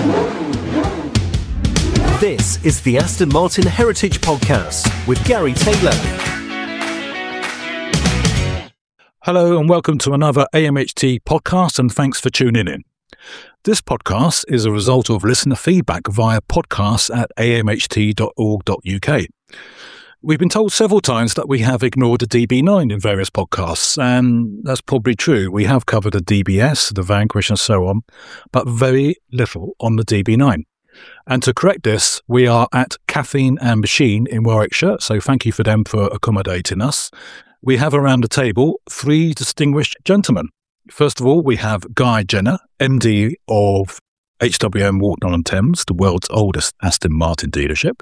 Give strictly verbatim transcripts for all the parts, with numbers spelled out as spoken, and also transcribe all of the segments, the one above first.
This is the Aston Martin Heritage Podcast with Gary Taylor. Hello and welcome to another A M H T podcast, and thanks for tuning in. This podcast is a result of listener feedback via podcasts at a m h t dot org dot u k. We've been told several times that we have ignored the D B nine in various podcasts, and that's probably true. We have covered the D B S, the Vanquish and so on, but very little on the D B nine. And to correct this, we are at Caffeine and Machine in Warwickshire, so thank you for them for accommodating us. We have around the table three distinguished gentlemen. First of all, we have Guy Jenner, M D of H W M Walton-on-Thames, the world's oldest Aston Martin dealership.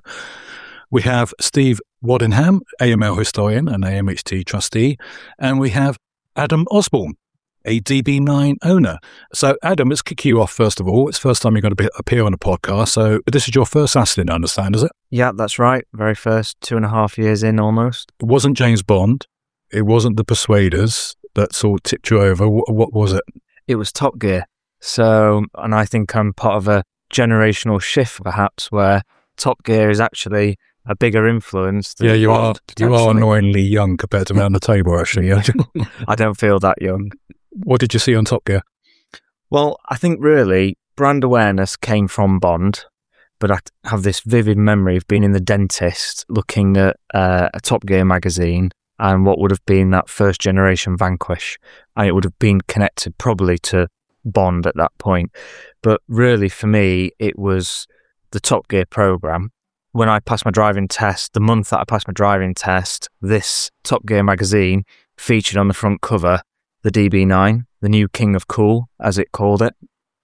We have Steve Waddingham, A M L historian and A M H T trustee. And we have Adam Osborne, a D B nine owner. So, Adam, let's kick you off first of all. It's the first time you're going to be, appear on a podcast. So, this is your first Aston, I understand, is it? Yeah, that's right. Very first, two and a half years in almost. It wasn't James Bond. It wasn't The Persuaders that sort of tipped you over. What, what was it? It was Top Gear. So, and I think I'm part of a generational shift, perhaps, where Top Gear is actually a bigger influence than Yeah, you Bond, are. You are annoyingly young compared to me on the table, actually. Yeah. I don't feel that young. What did you see on Top Gear? Well, I think really brand awareness came from Bond, but I have this vivid memory of being in the dentist looking at uh, a Top Gear magazine and what would have been that first generation Vanquish, and it would have been connected probably to Bond at that point. But really, for me, it was the Top Gear program. When I passed my driving test, the month that I passed my driving test, this Top Gear magazine featured on the front cover the D B nine, the new King of Cool, as it called it.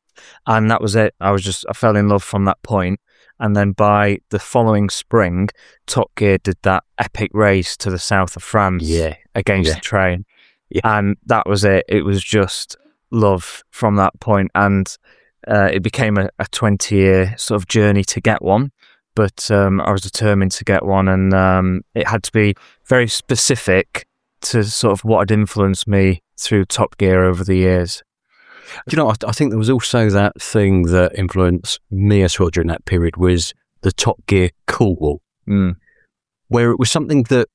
And that was it. I was just, I fell in love from that point. And then by the following spring, Top Gear did that epic race to the south of France yeah. against yeah. the train. Yeah. And that was it. It was just love from that point. And uh, it became a twenty-year sort of journey to get one. But um, I was determined to get one, and um, it had to be very specific to sort of what had influenced me through Top Gear over the years. Do you know, I, I think there was also that thing that influenced me as well during that period was the Top Gear cool, mm. where it was something that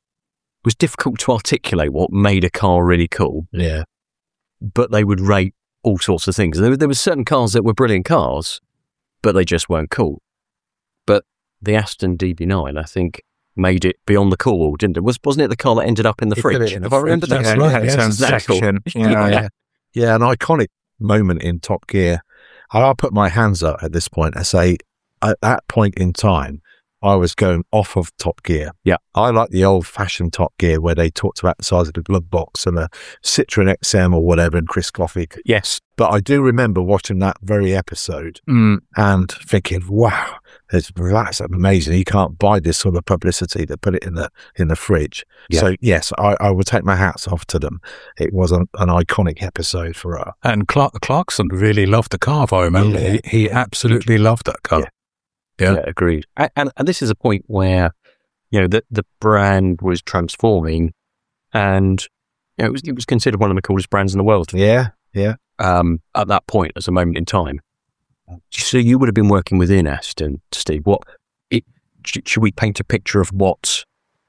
was difficult to articulate what made a car really cool. Yeah. But they would rate all sorts of things. There, there were certain cars that were brilliant cars, but they just weren't cool. But the Aston D B nine, I think, made it beyond the cool, didn't it? Was, wasn't it the car that ended up in the It fridge? in Have the I remembered fridge, that? that's Yeah, right, it yes, sounds that's cool. section. Yeah, yeah. Yeah, an iconic moment in Top Gear. I'll put my hands up at this point and say, at that point in time, I was going off of Top Gear. Yeah. I like the old-fashioned Top Gear where they talked about the size of the glove box and a Citroen X M or whatever and Chris Coffey. Yes. But I do remember watching that very episode Mm. and thinking, wow, that's, that's amazing. You can't buy this sort of publicity to put it in the in the fridge. Yeah. So, yes, I, I would take my hats off to them. It was an, an iconic episode for us. And Clark Clarkson really loved the car, if I remember. Yeah. He, he absolutely loved that car. Yeah. Yeah. Yeah, agreed. And, and and this is a point where, you know, the the brand was transforming, and you know, it was it was considered one of the coolest brands in the world. Yeah, yeah. Um, at that point, as a moment in time. So you would have been working within Aston, Steve. What it, sh- should we paint a picture of what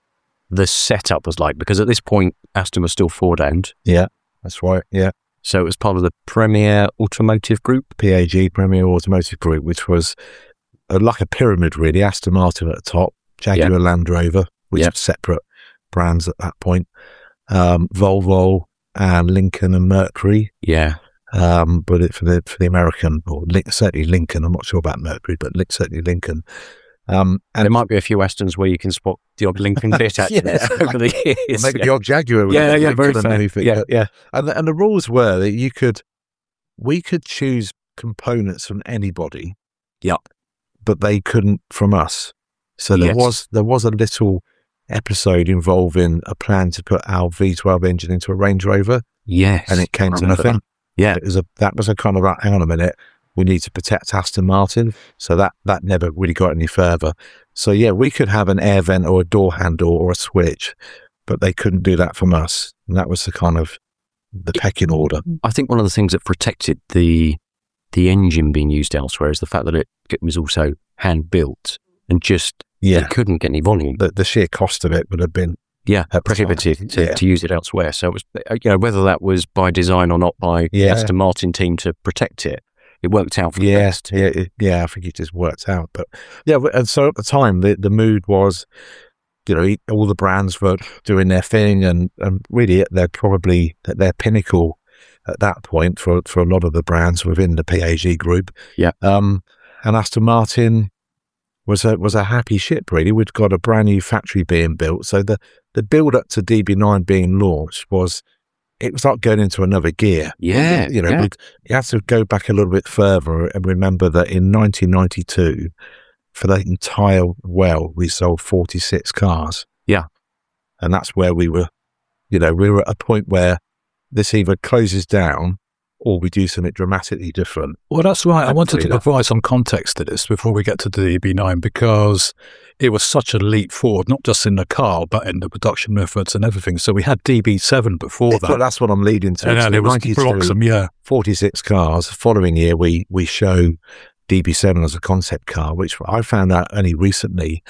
the setup was like? Because at this point, Aston was still Ford owned. Yeah, that's right. Yeah. So it was part of the Premier Automotive Group. P A G, Premier Automotive Group, which was uh, like a pyramid, really. Aston Martin at the top, Jaguar Yeah. Land Rover, which Yeah. were separate brands at that point, um, Volvo and Lincoln and Mercury. Yeah. Um, but it, for the for the American, or Lin- certainly Lincoln, I'm not sure about Mercury, but Lin- certainly Lincoln. Um, And there might be a few Astons where you can spot the odd Lincoln bit actually Yeah. over the years. maybe yeah. the old Jaguar. with Yeah, yeah, Lincoln very fair. underneath it, Yeah, yeah. And the, and the rules were that you could, we could choose components from anybody. Yeah. But they couldn't from us. So there Yes. was there was a little episode involving a plan to put our V twelve engine into a Range Rover, Yes. and it came I to remember nothing. that. Yeah. It was a that was a kind of like, hang on a minute, we need to protect Aston Martin. So that that never really got any further. So yeah, we could have an air vent or a door handle or a switch, but they couldn't do that from us. And that was the kind of the pecking order. I think one of the things that protected the the engine being used elsewhere is the fact that it, it was also hand built and just Yeah. it couldn't get any volume. The, the sheer cost of it would have been Yeah, at the prohibitive time. to, Yeah. to use it elsewhere. So it was, you know, whether that was by design or not by the Yeah. Aston Martin team to protect it, it worked out for the Yeah, best. yeah, it- yeah. I think it just worked out. But yeah, and so at the time, the, the mood was, you know, all the brands were doing their thing, and, and really they're probably at their pinnacle at that point for for a lot of the brands within the P A G group. Yeah. Um, and Aston Martin was a was a happy ship. Really, we'd got a brand new factory being built, so the the build up to D B nine being launched was. It was like going into another gear. Yeah, You know, yeah. we'd- you have to go back a little bit further and remember that in nineteen ninety-two, for the entire well, we sold forty-six cars. Yeah. And that's where we were, you know, we were at a point where this either closes down or we do something dramatically different. Well, that's right. I wanted to Hopefully that- provide some context to this before we get to the D B nine, because it was such a leap forward, not just in the car, but in the production methods and everything. So we had D B seven before That's what, that. that's what I'm leading to. And So then it was ninety-two, Bloxham, yeah. forty-six cars. The following year, we we show D B seven as a concept car, which I found out only recently.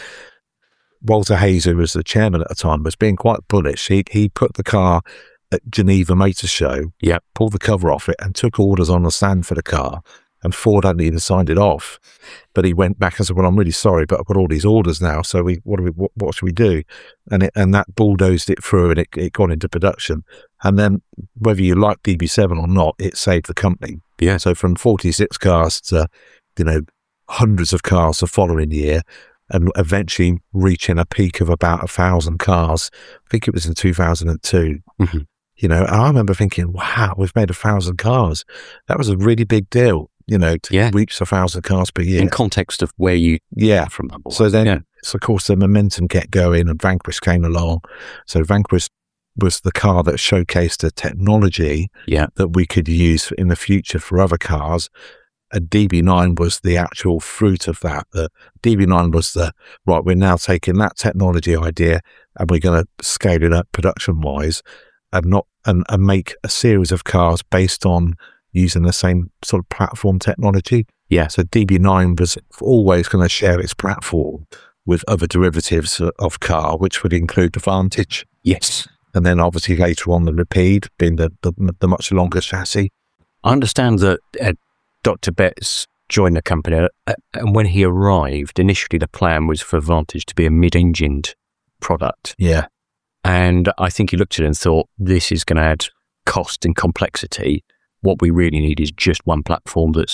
Walter Hayes, who was the chairman at the time, was being quite bullish. He he put the car at Geneva Motor Show, Yeah. pulled the cover off it, and took orders on the stand for the car. And Ford hadn't even signed it off, but he went back and said, "Well, I'm really sorry, but I've got all these orders now. So we, what do we, what, what should we do?" And it, and that bulldozed it through, and it, it got into production. And then, whether you like D B seven or not, it saved the company. Yeah. So from forty-six cars to, you know, hundreds of cars the following year, and eventually reaching a peak of about a thousand cars. I think it was in two thousand two. Mhm. You know, and I remember thinking, "Wow, we've made a thousand cars. That was a really big deal." You know, to Yeah. reach a thousand cars per year. In context of where you Yeah. from that was. So then, yeah. so of course, the momentum kept going, and Vanquish came along. So Vanquish was the car that showcased the technology Yeah. that we could use in the future for other cars. And D B nine was the actual fruit of that. The D B nine was the, right, we're now taking that technology idea and we're going to scale it up production wise and not, and, and make a series of cars based on using the same sort of platform technology. Yeah. So D B nine was always going to share its platform with other derivatives of car, which would include the Vantage. Yes. And then obviously later on the Rapide, being the, the, the much longer chassis. I understand that uh, Doctor Betts joined the company, uh, and when he arrived, initially the plan was for Vantage to be a mid-engined product. Yeah. And I think he looked at it and thought, this is going to add cost and complexity. What we really need is just one platform that's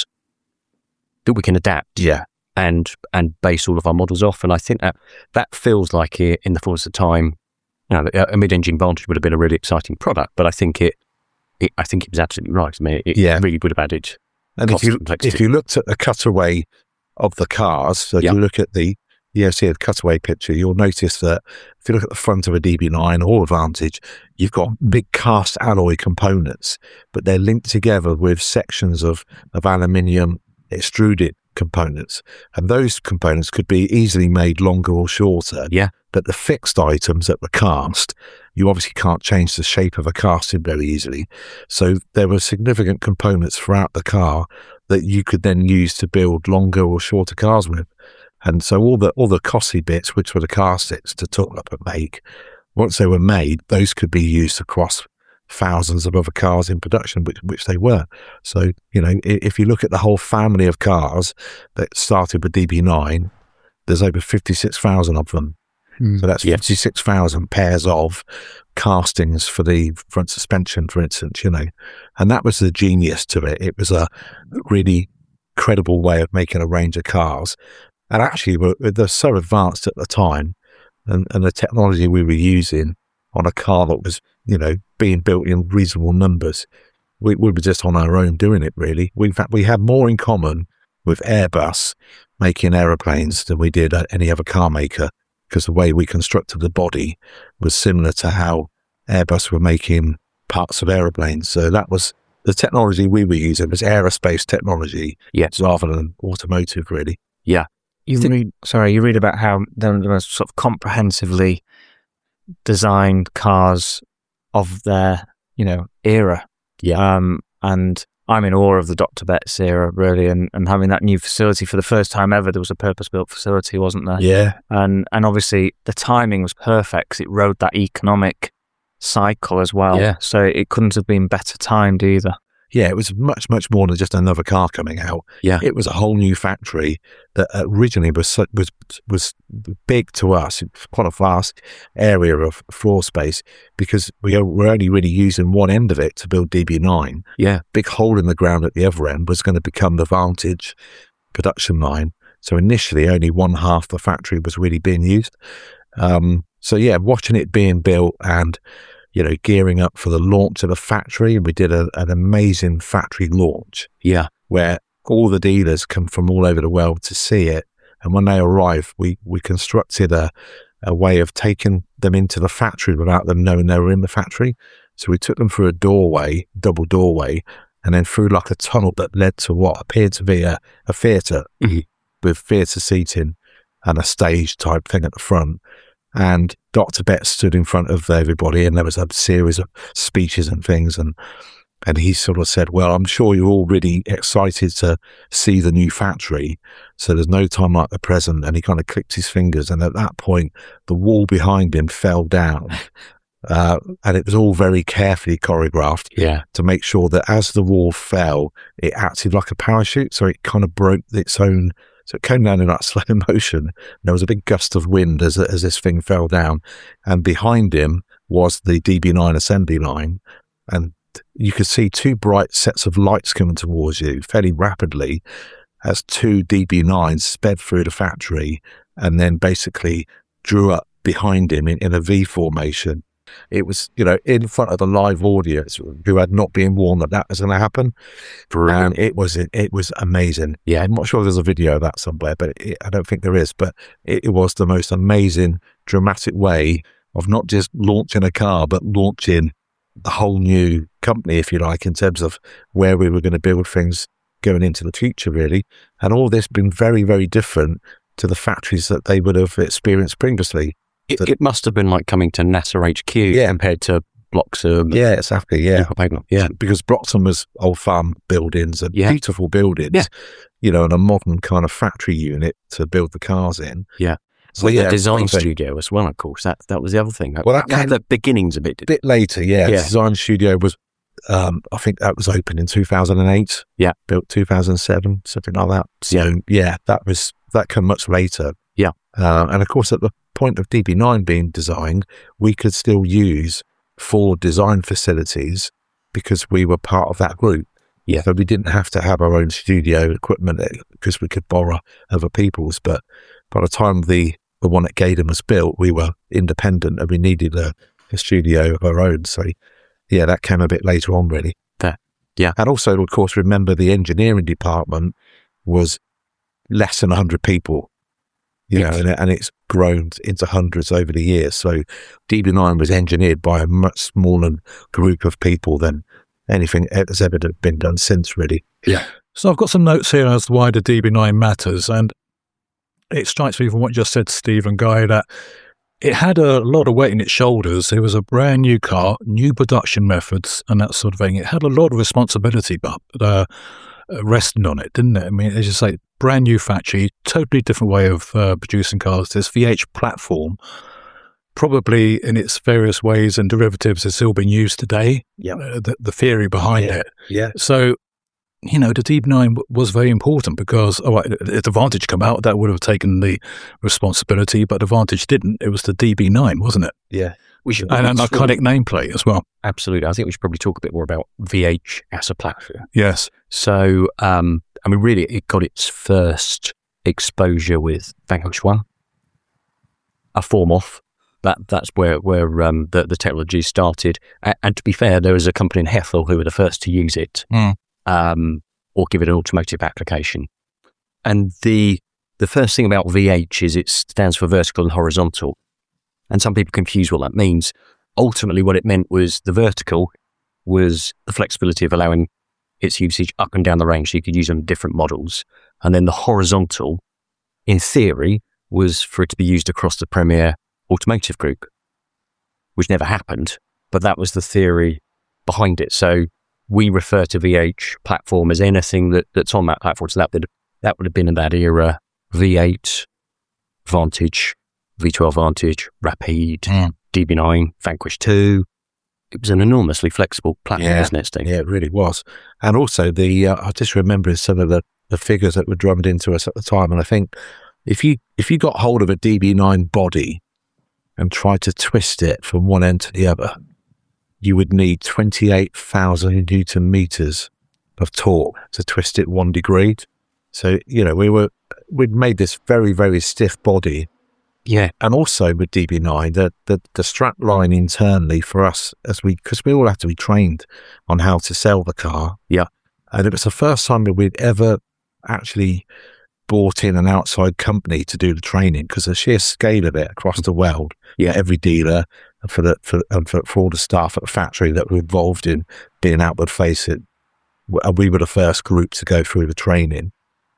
that we can adapt Yeah. and and base all of our models off. And I think that that feels like it in the fullness of time. You know, a mid-engine Vantage would have been a really exciting product, but I think it, it I think it was absolutely right. I mean, it Yeah. really would have added. And if Cost you complexity. if you looked at the cutaway of the cars, so if Yeah. you look at the yeah, see a cutaway picture, you'll notice that if you look at the front of a D B nine or a Vantage, you've got big cast alloy components, but they're linked together with sections of, of aluminium extruded components. And those components could be easily made longer or shorter. Yeah. But the fixed items at the cast, you obviously can't change the shape of a casting very easily. So there were significant components throughout the car that you could then use to build longer or shorter cars with. And so all the all the costly bits, which were the castings to tool up and make, once they were made, those could be used across thousands of other cars in production, which, which they were. So, you know, if you look at the whole family of cars that started with D B nine, there's over fifty-six thousand of them. Mm. So that's Yeah. fifty-six thousand pairs of castings for the front suspension, for instance, you know. And that was the genius to it. It was a really credible way of making a range of cars. And actually, they're so advanced at the time, and, and the technology we were using on a car that was, you know, being built in reasonable numbers, we, we were just on our own doing it, really. We, in fact, we had more in common with Airbus making aeroplanes than we did at any other car maker, because the way we constructed the body was similar to how Airbus were making parts of aeroplanes. So that was the technology we were using, was aerospace technology, Yes. rather than automotive, really. Yeah. You Think- read, sorry, you read about how there were sort of comprehensively designed cars of their, you know, era. Yeah. Um, and I'm in awe of the Doctor Betts era, really, and, and having that new facility for the first time ever. There was a purpose-built facility, wasn't there? Yeah. And and obviously the timing was perfect because it rode that economic cycle as well. Yeah. So it couldn't have been better timed either. Yeah, it was much, much more than just another car coming out. Yeah. It was a whole new factory that originally was su- was was big to us. It was quite a vast area of floor space because we were only really using one end of it to build D B nine. Yeah. Big hole in the ground at the other end was going to become the Vantage production line. So initially, only one half the factory was really being used. Um, so yeah, watching it being built and you know, gearing up for the launch of the factory. We did a, an amazing factory launch. Yeah. Where all the dealers come from all over the world to see it. And when they arrive, we, we constructed a, a way of taking them into the factory without them knowing they were in the factory. So we took them through a doorway, double doorway, and then through like a tunnel that led to what appeared to be a, a theatre mm-hmm. with theatre seating and a stage type thing at the front. And Doctor Betts stood in front of everybody, and there was a series of speeches and things. And and he sort of said, well, I'm sure you're all really excited to see the new factory. So there's no time like the present. And he kind of clicked his fingers. And at that point, the wall behind him fell down. Uh, and it was all very carefully choreographed yeah. to make sure that as the wall fell, it acted like a parachute. So it kind of broke its own. So it came down in that slow motion. There was a big gust of wind as as this thing fell down. And behind him was the D B nine assembly line. And you could see two bright sets of lights coming towards you fairly rapidly as two D B nines sped through the factory and then basically drew up behind him in, in a V formation. It was, you know, in front of the live audience who had not been warned that that was going to happen. And it was it, it was amazing. Yeah. I'm not sure there's a video of that somewhere, but it, I don't think there is. But it, it was the most amazing, dramatic way of not just launching a car, but launching the whole new company, if you like, in terms of where we were going to build things going into the future, really. And all this been very, very different to the factories that they would have experienced previously. It, it must have been like coming to NASA H Q yeah. compared to Bloxham. Yeah, exactly. Yeah. Yeah. Because Bloxham was old farm buildings and yeah. beautiful buildings, yeah. you know, and a modern kind of factory unit to build the cars in. Yeah. So, well, yeah, the design something. studio as well, of course. That that was the other thing. Well, that had came the beginnings a bit. A bit later, yeah. yeah. The design studio was, um, I think that was opened in two thousand eight. Yeah. Built two thousand seven, something like that. So, yeah, yeah that was, that came much later. Yeah. Uh, and of course, at the point of D B nine being designed, we could still use Ford design facilities because we were part of that group. Yeah. So we didn't have to have our own studio equipment because we could borrow other people's. But by the time the, the one at Gaydon was built, we were independent and we needed a, a studio of our own. So, yeah, that came a bit later on, really. Fair. Yeah. And also, of course, remember the engineering department was less than one hundred people. You yes. know, and, and it's grown into hundreds over the years. So D B nine was engineered by a much smaller group of people than anything that's ever been done since, really. Yeah. So I've got some notes here as to why the D B nine matters, and it strikes me from what you just said, Steve and Guy, that it had a lot of weight in its shoulders. It was a brand new car, new production methods, and that sort of thing. It had a lot of responsibility, but uh, resting on it, didn't it? I mean, as you say, brand new factory, totally different way of uh, producing cars. This V H platform, probably in its various ways and derivatives, is still being used today. Yeah, uh, the, the theory behind yeah. it. Yeah. So, you know, the D B nine w- was very important because, oh, right, if the Vantage come out, that would have taken the responsibility, but the Vantage didn't. It was the D B nine, wasn't it? Yeah. We should, and an iconic nameplate as well. Absolutely. I think we should probably talk a bit more about V H as a platform. Yes. So, um, I mean, really, it got its first exposure with Vanquish One, a form off. That that's where where um, the the technology started. And, and to be fair, there was a company in Hethel who were the first to use it, mm. um, or give it an automotive application. And the the first thing about V H is it stands for vertical and horizontal. And some people confuse what that means. Ultimately, what it meant was the vertical was the flexibility of allowing its usage up and down the range, so you could use on different models. And then the horizontal, in theory, was for it to be used across the Premier Automotive Group, which never happened, but that was the theory behind it. So we refer to V H platform as anything that, that's on that platform. So that would, that would have been in that era, V eight, Vantage, V twelve Vantage, Rapide, Mm. D B nine, Vanquish two. It was an enormously flexible platform, Yeah. isn't it, Steve? Yeah, it really was. And also the, uh, I just remember some of the, the figures that were drummed into us at the time. And I think if you, if you got hold of a D B nine body and tried to twist it from one end to the other, you would need twenty-eight thousand newton meters of torque to twist it one degree. So, you know, we were, we'd made this very, very stiff body. Yeah. And also with D B nine, the, the, the strap line internally for us, as we, because we all have to be trained on how to sell the car. Yeah. And it was the first time that we'd ever actually brought in an outside company to do the training, because the sheer scale of it across the world, Yeah. every dealer and for the for, and for, for all the staff at the factory that were involved in being outward facing, w- we were the first group to go through the training.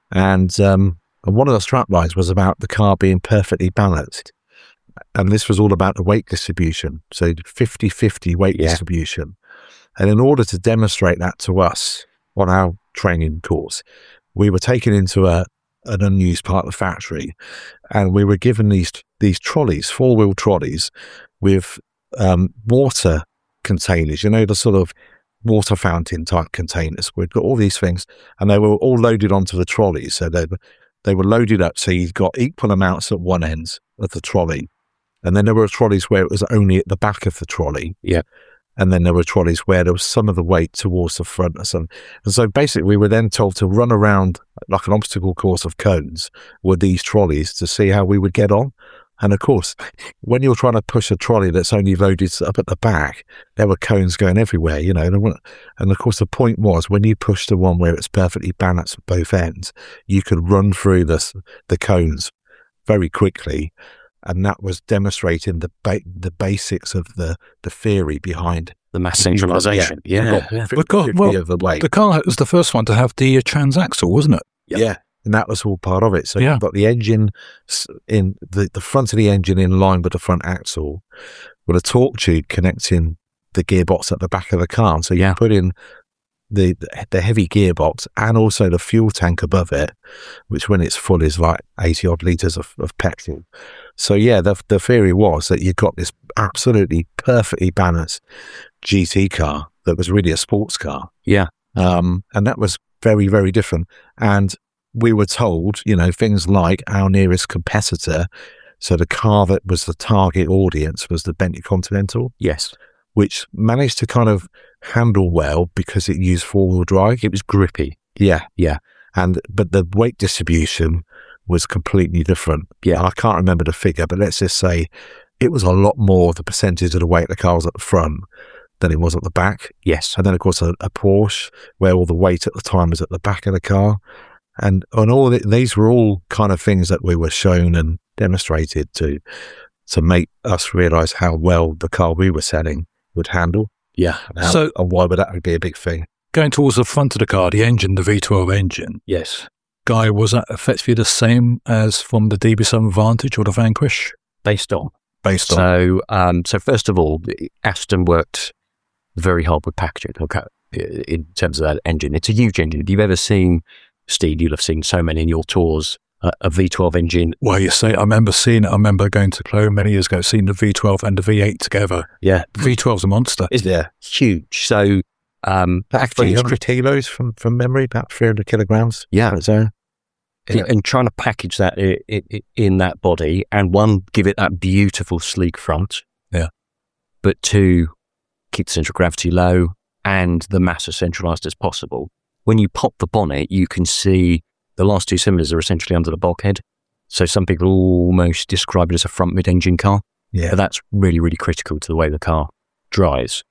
And um, and one of the strap lines was about the car being perfectly balanced. And this was all about the weight distribution. So fifty-fifty weight Yeah. distribution. And in order to demonstrate that to us on our training course, we were taken into a an unused part of the factory, and we were given these these trolleys, four wheel trolleys, with um, water containers. You know, the sort of water fountain type containers. We've got all these things, and they were all loaded onto the trolleys. So they were they were loaded up. So you've got equal amounts at one end of the trolley, and then there were trolleys where it was only at the back of the trolley. Yeah. And then there were trolleys where there was some of the weight towards the front. And so, and so basically we were then told to run around like an obstacle course of cones with these trolleys to see how we would get on. And of course, when you're trying to push a trolley that's only loaded up at the back, there were cones going everywhere, you know. And of course, the point was when you pushed the one where it's perfectly balanced at both ends, you could run through the, the cones very quickly. And that was demonstrating the ba- the basics of the, the theory behind The mass centralisation. Yeah. yeah. The car, well, of the weight. the car was the first one to have the uh, transaxle, wasn't it? Yep. Yeah, and that was all part of it. So Yeah. you've got the engine s- in the, the front of the engine in line with the front axle, with a torque tube connecting the gearbox at the back of the car. And so you Yeah. put in the the heavy gearbox and also the fuel tank above it, which when it's full is like eighty odd litres of, of petrol. So yeah, the the theory was that you got this absolutely perfectly balanced G T car that was really a sports car. Yeah. Um, and that was very, very different. And we were told, you know, things like our nearest competitor, so the car that was the target audience was the Bentley Continental, Yes. which managed to kind of handle well because it used four-wheel drive. It was grippy. Yeah. Yeah. And but the weight distribution was completely different. Yeah. I can't remember the figure, but let's just say it was a lot more the percentage of the weight of the car was at the front than it was at the back. Yes. And then, of course, a, a Porsche, where all the weight at the time was at the back of the car. And, and all the, these were all kind of things that we were shown and demonstrated to to make us realise how well the car we were selling would handle. Yeah. And, how, So- and why would that be a big thing? Going towards the front of the car, the engine, the V twelve engine, Yes. Guy, was that effectively the same as from the D B seven Vantage or the Vanquish? Based on. Based on So, um, so first of all, Aston worked very hard with packaging. Okay, in terms of that engine, it's a huge engine. If you've ever seen, Steve, you'll have seen so many in your tours. Uh, a V twelve engine. Well, you say, I remember seeing it. I remember going to Cologne many years ago, seeing the V twelve and the V eight together. Yeah, V twelve's a monster. it's yeah, huge. So, um, actually, three one hundred hundred kilos from, from memory, about three hundred kilograms. Yeah. on its own. Yeah. And trying to package that i- i- in that body, and one, give it that beautiful sleek front. Yeah. But two, keep the central gravity low and the mass as centralised as possible. When you pop the bonnet, you can see the last two cylinders are essentially under the bulkhead. So some people almost describe it as a front mid-engine car. Yeah, But that's really, really critical to the way the car drives.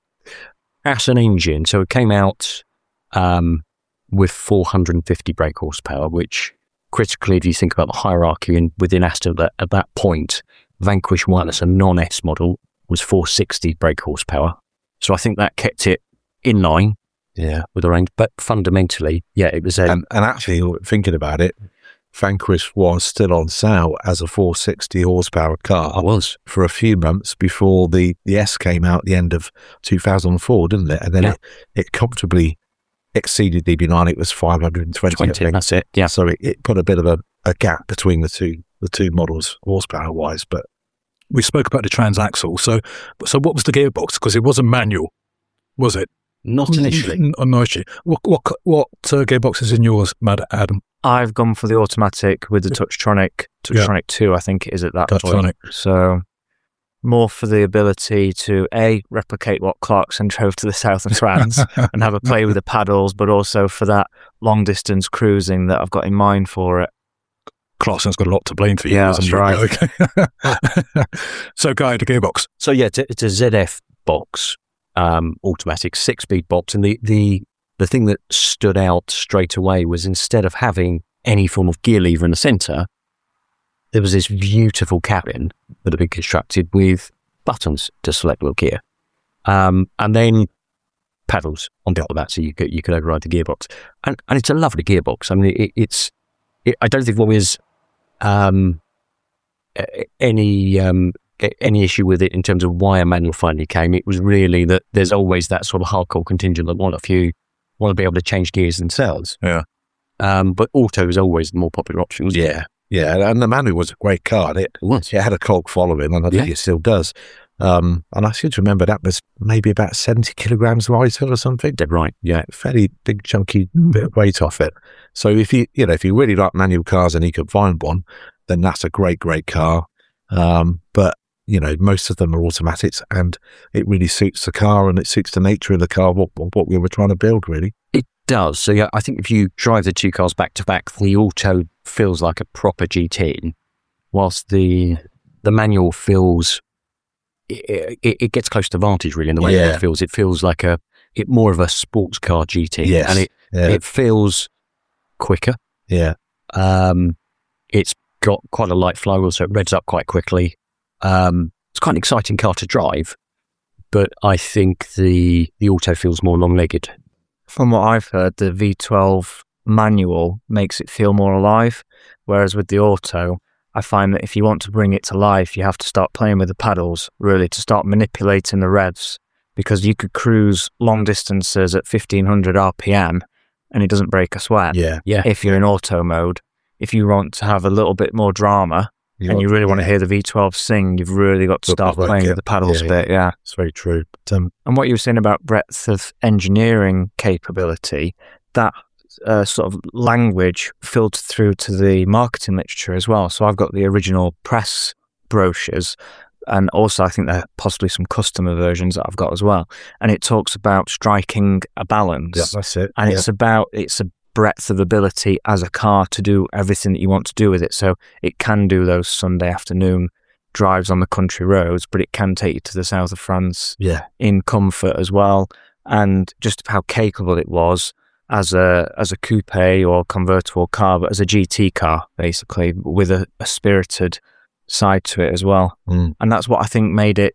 As an engine, so it came out um, with four hundred fifty brake horsepower, which critically, if you think about the hierarchy in, within Aston at, at that point, Vanquish one as a non-S model was four hundred sixty brake horsepower. So I think that kept it in line yeah. with the range. But fundamentally, yeah, it was a... And, and actually, thinking about it, Vanquish was still on sale as a four hundred sixty horsepower car. I was. For a few months before the, the S came out at the end of two thousand four, didn't it? And then Yeah. it, it comfortably exceeded D B nine. It was five hundred twenty, I twenty, think. that's it. Yeah. So it, it put a bit of a, a gap between the two the two models horsepower wise. But We spoke about the transaxle. So, so what was the gearbox? Because it wasn't manual, was it? Not initially. N- n- no, actually. What what what uh, gearbox is in yours, Mad Adam? I've gone for the automatic with the Touchtronic, Touchtronic two, I think it is at that Touchtronic. point. So more for the ability to A, replicate what Clarkson drove to the south of France and have a play with the paddles, but also for that long distance cruising that I've got in mind for it. Clarkson's got a lot to blame for you. Yeah, hasn't that's he? Okay. So, Guy, the gearbox. So yeah, it's a, it's a Z F box, um, automatic six-speed box, and the, the the thing that stood out straight away was instead of having any form of gear lever in the centre, there was this beautiful cabin that had been constructed with buttons to select the gear, um, and then paddles on top of that, so you could you could override the gearbox, and and it's a lovely gearbox. I mean, it, it's it, I don't think there was um, a- any um, a- any issue with it in terms of why a manual finally came. It was really that there's always that sort of hardcore contingent that want a few want to be able to change gears themselves. Yeah. Um, but auto is always the more popular option. Wasn't it? yeah, yeah. And the manual was a great car. And it, It was. it had a cog following, and I think Yeah. it still does. Um, and I seem to remember that was maybe about seventy kilograms lighter or something. Dead right. Yeah, fairly big, chunky bit of weight off it. So if you, you know, if you really like manual cars and you can find one, then that's a great, great car. Um, but you know, most of them are automatics, and it really suits the car and it suits the nature of the car, what what we were trying to build, really. It does. So yeah, I think if you drive the two cars back to back, the auto feels like a proper G T, whilst the the manual feels it, it, it gets close to Vantage really in the way Yeah. it feels. It feels like a it more of a sports car G T, Yes. and it Yeah, it feels quicker. yeah, Um, it's got quite a light flywheel, so it revs up quite quickly. Um, it's quite an exciting car to drive, but I think the the auto feels more long-legged. From what I've heard, the V twelve manual makes it feel more alive, whereas with the auto, I find that if you want to bring it to life, you have to start playing with the paddles, really, to start manipulating the revs, because you could cruise long distances at fifteen hundred R P M and it doesn't break a sweat. yeah. Yeah, If you're in auto mode, if you want to have a little bit more drama and you really want to hear the V twelve sing, you've really got to Got to start work playing it. with the paddles Yeah, a bit, yeah. It's very true. But, um, And what you were saying about breadth of engineering capability, that uh, sort of language filtered through to the marketing literature as well. So I've got the original press brochures, and also I think there are possibly some customer versions that I've got as well. And it talks about striking a balance. yeah, that's it. And yeah. it's about, it's a breadth of ability as a car to do everything that you want to do with it. So it can do those Sunday afternoon drives on the country roads, but it can take you to the south of France yeah, in comfort as well. And just how capable it was as a as a coupe or convertible car, but as a G T car, basically, with a, a spirited side to it as well. Mm. And that's what I think made it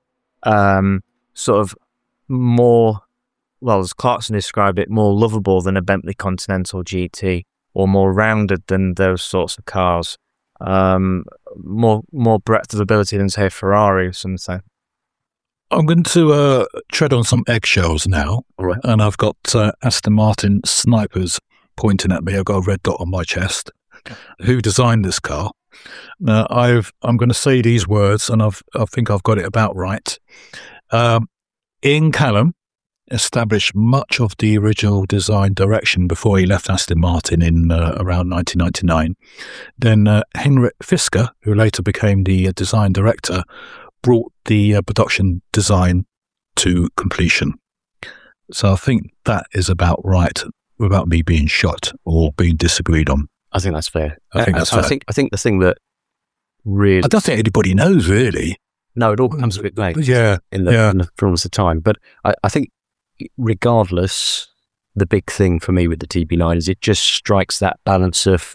um, sort of more, well, as Clarkson described it, more lovable than a Bentley Continental G T, or more rounded than those sorts of cars. Um, more more breadth of ability than, say, a Ferrari or something. I'm going to uh, tread on some eggshells now. All right. And I've got uh, Aston Martin snipers pointing at me. I've got a red dot on my chest. Who designed this car? Now, I've, I'm going to say these words, and I've, I think I've got it about right. Um, Ian Callum established much of the original design direction before he left Aston Martin in uh, around nineteen ninety-nine. Then uh, Henrik Fisker, who later became the uh, design director, brought the uh, production design to completion. So I think that is about right without me being shot or being disagreed on. I think that's fair. I think that's I fair. think I think the thing that really I don't think anybody knows, really. no, it all comes a bit late. Yeah, in the, yeah. in the fullness of time. But I, I think, regardless, the big thing for me with the T B nine is it just strikes that balance of,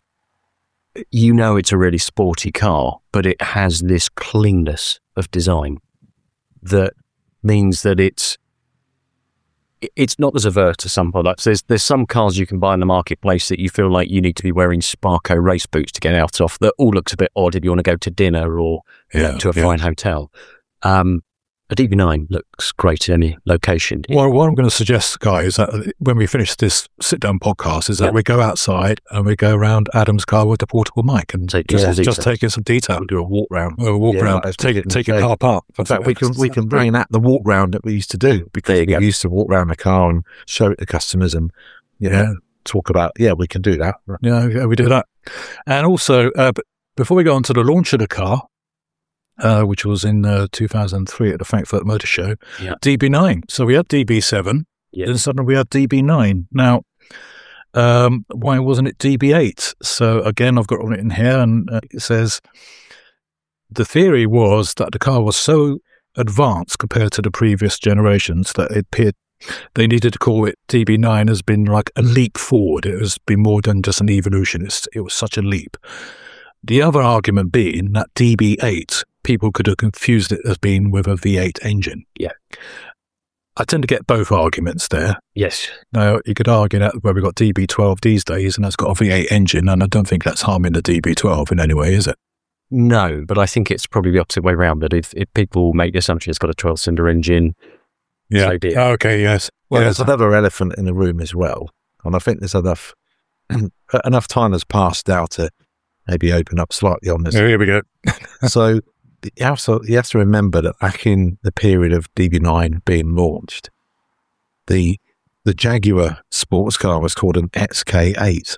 you know, it's a really sporty car, but it has this cleanness of design that means that it's it's not as averse to some products. There's there's some cars you can buy in the marketplace that you feel like you need to be wearing Sparco race boots to get out of. That all looks a bit odd if you want to go to dinner or Yeah, to a yeah. fine hotel. Um, a D B nine looks great in any location. Well, what I'm going to suggest, guys, that when we finish this sit-down podcast, is that Yeah. we go outside and we go around Adam's car with the portable mic and Take just, some just details. take in some detail and do a walk round. We'll walk Yeah, around, that's take what it, I take was your gonna car apart. In fact, we can we can bring that the walk round that we used to do because There you we go. used to walk around the car and show it to customers and you know Yeah. talk about yeah we can do that. Yeah, yeah, we do that. And also, uh, but before we go on to the launch of the car, uh, which was in uh, two thousand three at the Frankfurt Motor Show, Yeah. D B nine. So we had D B seven, Yeah. then suddenly we had D B nine. Now, um, why wasn't it D B eight? So again, I've got it in here, and uh, it says the theory was that the car was so advanced compared to the previous generations that it appeared they needed to call it D B nine has been like a leap forward. It has been more than just an evolution. It's, it was such a leap. The other argument being that D B eight, people could have confused it as being with a V eight engine. Yeah. I tend to get both arguments there. Yes. Now, you could argue that where we've got D B twelve these days, and that's got a V eight engine, and I don't think that's harming the D B twelve in any way, is it? No, but I think it's probably the opposite way around. That if, if people make the assumption it's got a twelve-cylinder engine, so be it. Okay, yes. Well, yes. there's another elephant in the room as well, and I think there's enough enough time has passed now to maybe open up slightly on this. Here we go. So you have to you have to remember that back in the period of D B nine being launched, the the Jaguar sports car was called an X K eight,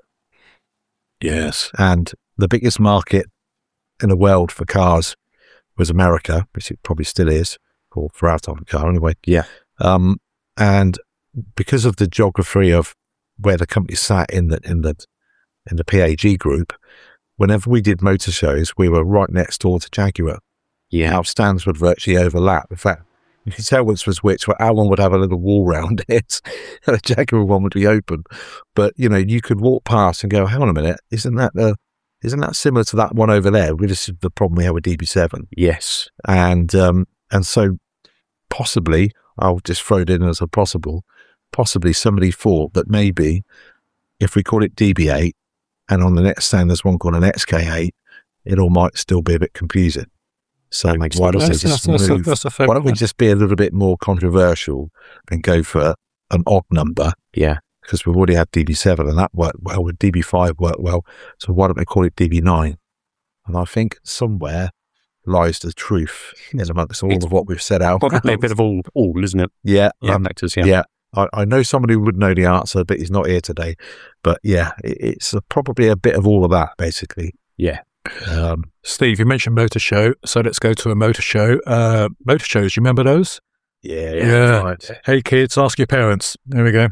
Yes. and the biggest market in the world for cars was America, which it probably still is, or for our type of car anyway. Yeah. Um, and because of the geography of where the company sat in the in the in the P A G group, whenever we did motor shows, we were right next door to Jaguar. Yeah. Our stands would virtually overlap. In fact, you could tell which was which. Well, our one would have a little wall round it, and the Jaguar one would be open. But you know, you could walk past and go, "Hang on a minute, isn't that the isn't that similar to that one over there?" This is the problem we have with D B seven, Yes. and um, and so possibly I'll just throw it in as a possible. Possibly somebody thought that maybe if we call it D B eight, and on the next stand there's one called an X K eight, it all might still be a bit confusing. So That makes why don't we That's, just that's, that's, a, move? that's a fair Why don't we point. just be a little bit more controversial and go for an odd number? Yeah. Because we've already had D B seven and that worked well. With D B five worked well. So why don't we call it D B nine? And I think somewhere lies the truth in amongst all It's of what we've set out. Probably a bit of all, all isn't it? Yeah, Yeah. um, Factors, yeah. yeah. I, I know somebody who would know the answer, but he's not here today. But yeah, it, it's a, probably a bit of all of that, basically. Yeah. Um, Steve, you mentioned motor show, so let's go to a motor show. Uh, motor shows, you remember those? yeah, Yeah. right. Hey kids, ask your parents. There we go.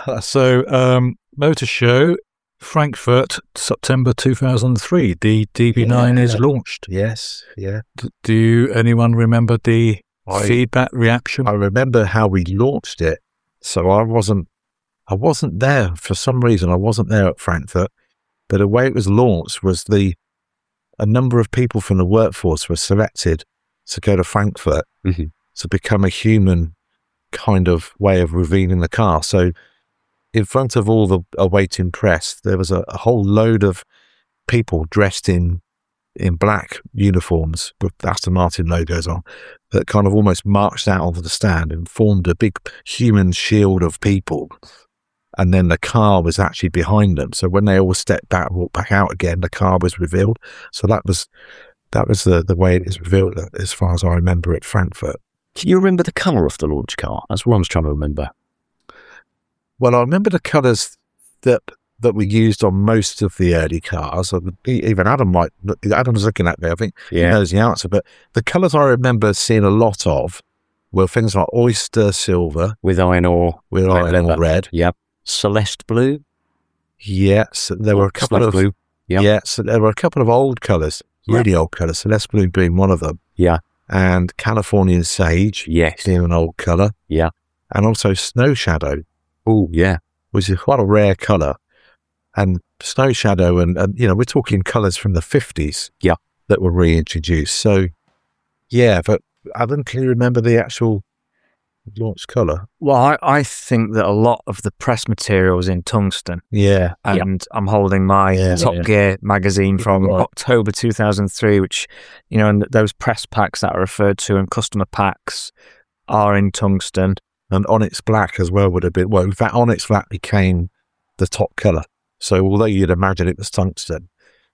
So, um, motor show, Frankfurt, September two thousand three. The D B nine Yeah. is launched. Yes, yeah. D- do you, anyone remember the I- feedback reaction? I remember how we launched it. So I wasn't, I wasn't there for some reason. I wasn't there at Frankfurt, but the way it was launched was the a number of people from the workforce were selected to go to Frankfurt Mhm. to become a human kind of way of revealing the car. So in front of all the awaiting press, there was a, a whole load of people dressed in in black uniforms with Aston Martin logos on that kind of almost marched out onto the stand and formed a big human shield of people. And then the car was actually behind them. So when they all stepped back, walked back out again, the car was revealed. So that was that was the, the way it is revealed as far as I remember at Frankfurt. Can you remember the colour of the launch car? That's what I was trying to remember. Well, I remember the colours that that were used on most of the early cars. Even Adam might, Adam's looking at me, I think he knows the answer. But the colours I remember seeing a lot of were things like oyster silver With iron ore. with Red iron or leather. red. Yep. Celeste blue. Yes, there were a couple Celeste of blue. Yep. yeah, so there were a couple of old colours, really old colours. Celeste blue being one of them, Yeah. and Californian sage Yes. being an old colour, Yeah. and also snow shadow, Oh, yeah. which is quite a rare colour. And snow shadow, and, and you know, we're talking colours from the fifties, Yeah. that were reintroduced. So, yeah, but I don't clearly remember the actual launch colour? Well, I, I think that a lot of the press material was in tungsten. Yeah. And I'm holding my Yeah, Top yeah. Gear magazine from Right. October two thousand three, which, you know, and those press packs that are referred to and customer packs are in tungsten. And Onyx Black as well would have been, well, in fact, Onyx Black became the top colour. So although you'd imagine it was tungsten,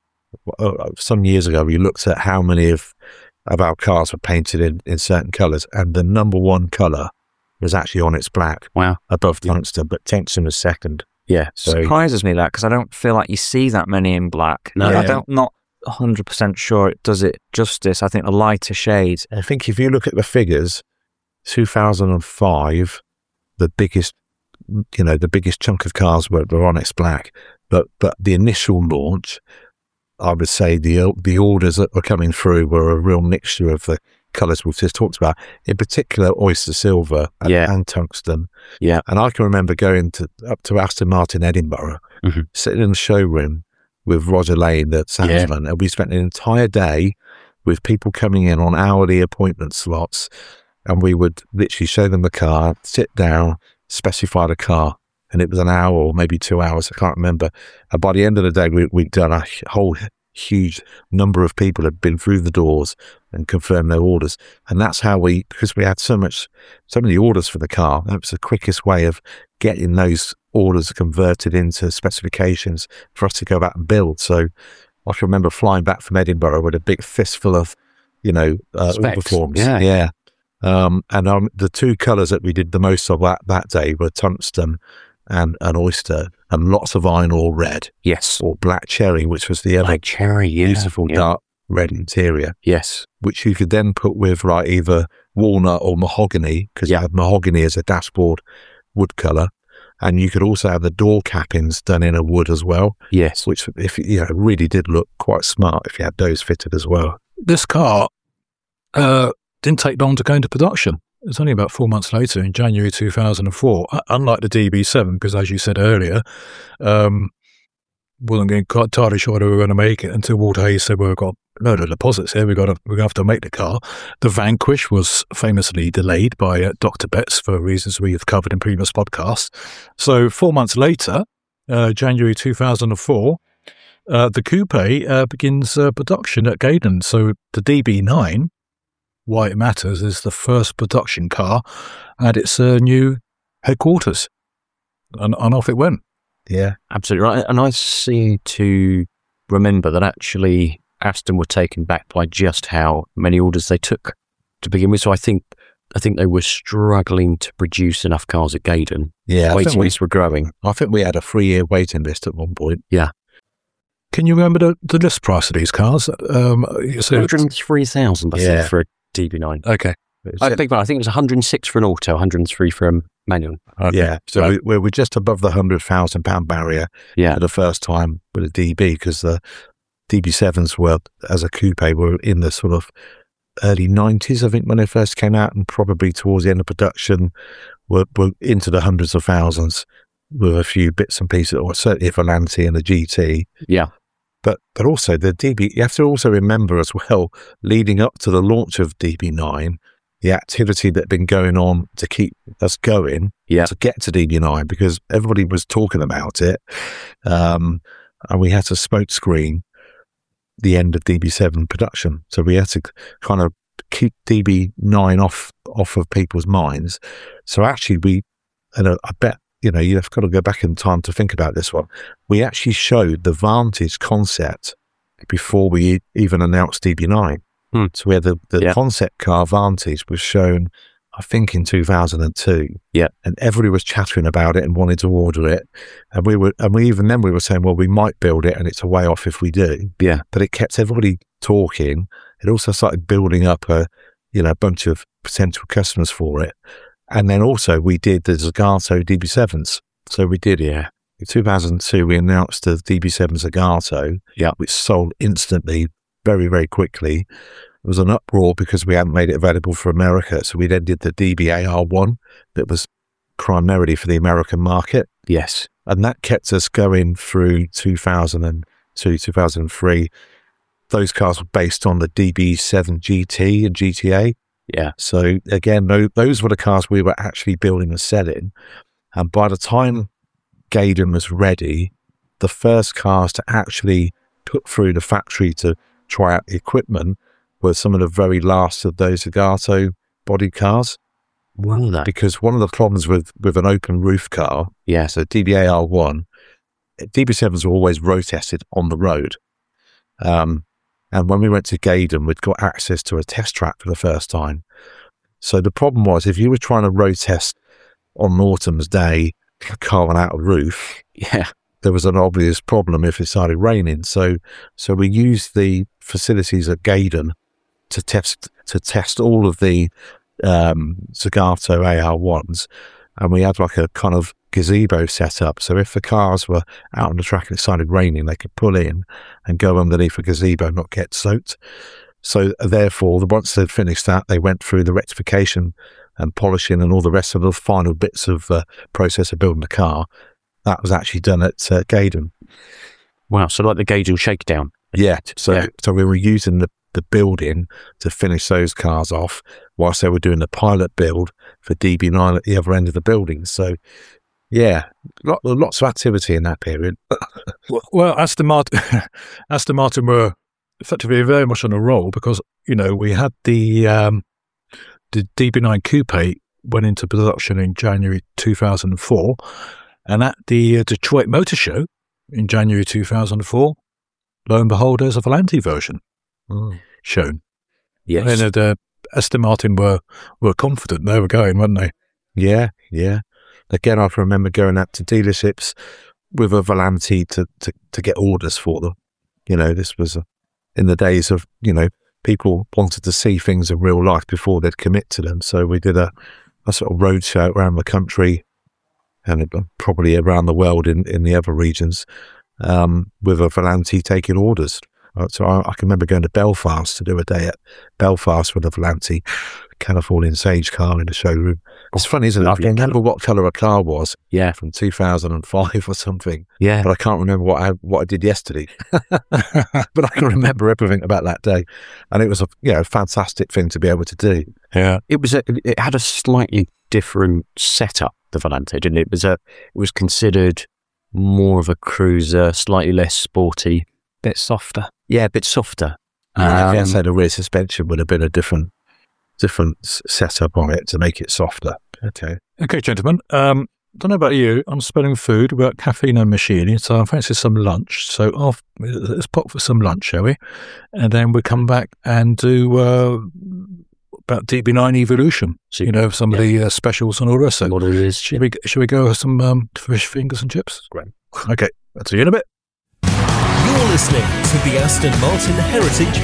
uh, some years ago we looked at how many of, of our cars were painted in, in certain colours, and the number one colour was actually Onyx Black Wow. above tungsten, but tungsten was second. Yeah. So Surprises me that, because I don't feel like you see that many in black. No. I Yeah. don't, not one hundred percent sure it does it justice. I think a lighter shade. I think if you look at the figures, two thousand five, the biggest, you know, the biggest chunk of cars were, were Onyx Black, but but the initial launch, I would say the the orders that were coming through were a real mixture of the colours we've just talked about, in particular oyster silver and, Yeah. and tungsten. Yeah. And I can remember going to up to Aston Martin Edinburgh, Mhm. sitting in the showroom with Roger Lane, the salesman, and we spent an entire day with people coming in on hourly appointment slots, and we would literally show them the car, sit down, specify the car, and it was an hour or maybe two hours, I can't remember. And by the end of the day, we, we'd done a whole huge number of people had been through the doors and confirmed their orders. And that's how we, because we had so much, so many orders for the car, that was the quickest way of getting those orders converted into specifications for us to go back and build. So I can remember flying back from Edinburgh with a big fistful of, you know, uh, Specs. order forms. Yeah. Yeah. Um, and um, the two colours that we did the most of that, that day were tungsten and an oyster, and lots of iron ore red Yes. or black cherry, which was the other Like cherry. Yeah. beautiful Yeah. dark red interior, Yes. which you could then put with like either walnut or mahogany, because Yeah. you had mahogany as a dashboard wood colour, and you could also have the door cappings done in a wood as well, Yes. which if you know really did look quite smart if you had those fitted as well. This car uh, didn't take long to go into production. It was only about four months later, in January two thousand four, uh, unlike the D B seven, because as you said earlier, um, wasn't getting quite entirely sure whether we were going to make it until Walter Hayes said, well, we've got a load of deposits here, we've got to, we're going to have to make the car. The Vanquish was famously delayed by uh, Doctor Betts for reasons we have covered in previous podcasts. So four months later, uh, January two thousand four, uh, the coupe uh, begins uh, production at Gaydon. So the D B nine, why it matters, is the first production car at its uh, new headquarters. And, and off it went. Yeah, Absolutely right. And I seem to remember that actually Aston were taken back by just how many orders they took to begin with. So I think I think they were struggling to produce enough cars at Gaydon. yeah. I Waiting think, we, lists were growing. I think we had a three-year waiting list at one point. Can you remember the, the list price of these cars? Um, so, one hundred three thousand, I Yeah. think, for a D B nine. okay. I think, I think it was one hundred six for an auto, one hundred three for a manual. Yeah, so Right. we, we were just above the hundred thousand pound barrier Yeah. for the first time with a D B, because the D B sevens were, as a coupe, were in the sort of early nineties, I think, when they first came out, and probably towards the end of production were, were into the hundreds of thousands with a few bits and pieces, or certainly a Volante and a G T. Yeah. But but also the D B, you have to also remember as well, leading up to the launch of D B nine, the activity that had been going on to keep us going Yeah. to get to D B nine, because everybody was talking about it. Um, and we had to smoke screen the end of D B seven production. So we had to kind of keep D B nine off, off of people's minds. So actually we, and I bet, you know, you've got to go back in time to think about this one. We actually showed the Vantage concept before we even announced D B nine. Hmm. So we had the, the Yeah. concept car Vantage was shown, I think, in two thousand two. Yeah. And everybody was chattering about it and wanted to order it. And we were, and we even then we were saying, well, we might build it and it's a way off if we do. Yeah. But it kept everybody talking. It also started building up a, you know, a bunch of potential customers for it. And then also we did the Zagato D B sevens. So we did, Yeah. in two thousand two, we announced the D B seven Zagato, Yeah. which sold instantly, very, very quickly. There was an uproar because we hadn't made it available for America. So we then did the D B A R one that was primarily for the American market. Yes. And that kept us going through two thousand two, two thousand three. Those cars were based on the D B seven G T and G T A. Yeah. So again, tho- those were the cars we were actually building and selling. And by the time Gaydon was ready, the first cars to actually put through the factory to try out the equipment were some of the very last of those Zagato body cars. Well, that. Because one of the problems with, with an open roof car, Yeah. so D B A R one, D B sevens were always road tested on the road. Um, and when we went to Gaydon, we'd got access to a test track for the first time. So the problem was, if you were trying to road test on an autumn's day, a car went out of roof, Yeah. there was an obvious problem if it started raining. So, so we used the facilities at Gaydon to test to test all of the um, Zagato A R ones, and we had like a kind of gazebo set up. So if the cars were out on the track and it started raining, they could pull in and go underneath a gazebo, not get soaked. So therefore, once they'd finished that, they went through the rectification and polishing and all the rest of the final bits of the uh, process of building the car. That was actually done at uh, Gaydon. Wow. So like the Gaydon shakedown. Yeah. So Yeah. so we were using the, the building to finish those cars off whilst they were doing the pilot build for D B nine at the other end of the building. So, yeah, lot, lots of activity in that period. Well, well, Aston Martin, Aston Martin were effectively very much on a roll because, you know, we had the um, the D B nine Coupe went into production in January two thousand four, and at the uh, Detroit Motor Show in January two thousand four, lo and behold, there's a Volante version Mm. shown. Yes. And uh, Aston Martin were, were confident they were going, weren't they? Yeah, yeah. Again, I can remember going out to dealerships with a Volante to, to, to get orders for them. You know, this was uh, in the days of, you know, people wanted to see things in real life before they'd commit to them. So we did a, a sort of road show around the country and probably around the world in, in the other regions um, with a Volante taking orders. So I, I can remember going to Belfast to do a day at Belfast with a Volante, Californian Sage car in the showroom. It's funny, isn't it? I can remember what colour a car was. Yeah. From two thousand five or something. Yeah. But I can't remember what I what I did yesterday. But I can remember everything about that day, and it was a you know fantastic thing to be able to do. Yeah. It was a, it had a slightly different setup, the Volante, didn't it? It was a, it was considered more of a cruiser, slightly less sporty, Bit softer. yeah, a bit softer. I Um, guess the rear suspension would have been a different different s- setup on it to make it softer. Okay. Okay, gentlemen. Um, don't know about you. I'm spelling food. We're at Caffeine and Machining, so I fancy some lunch. So off, let's pop for some lunch, shall we? And then we come back and do uh, about D B nine Evolution. So, you know, some of the uh, specials and all the rest. So what it is. should we, should we go with some um, fish fingers and chips? Great. Okay, I'll see you in a bit. You're listening to the Aston Martin Heritage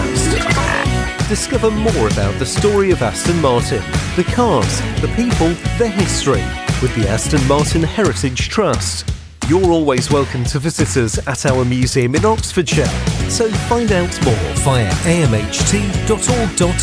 Podcast. Discover more about the story of Aston Martin, the cars, the people, the history with the Aston Martin Heritage Trust. You're always welcome to visit us at our museum in Oxfordshire, so find out more via a m h t dot org dot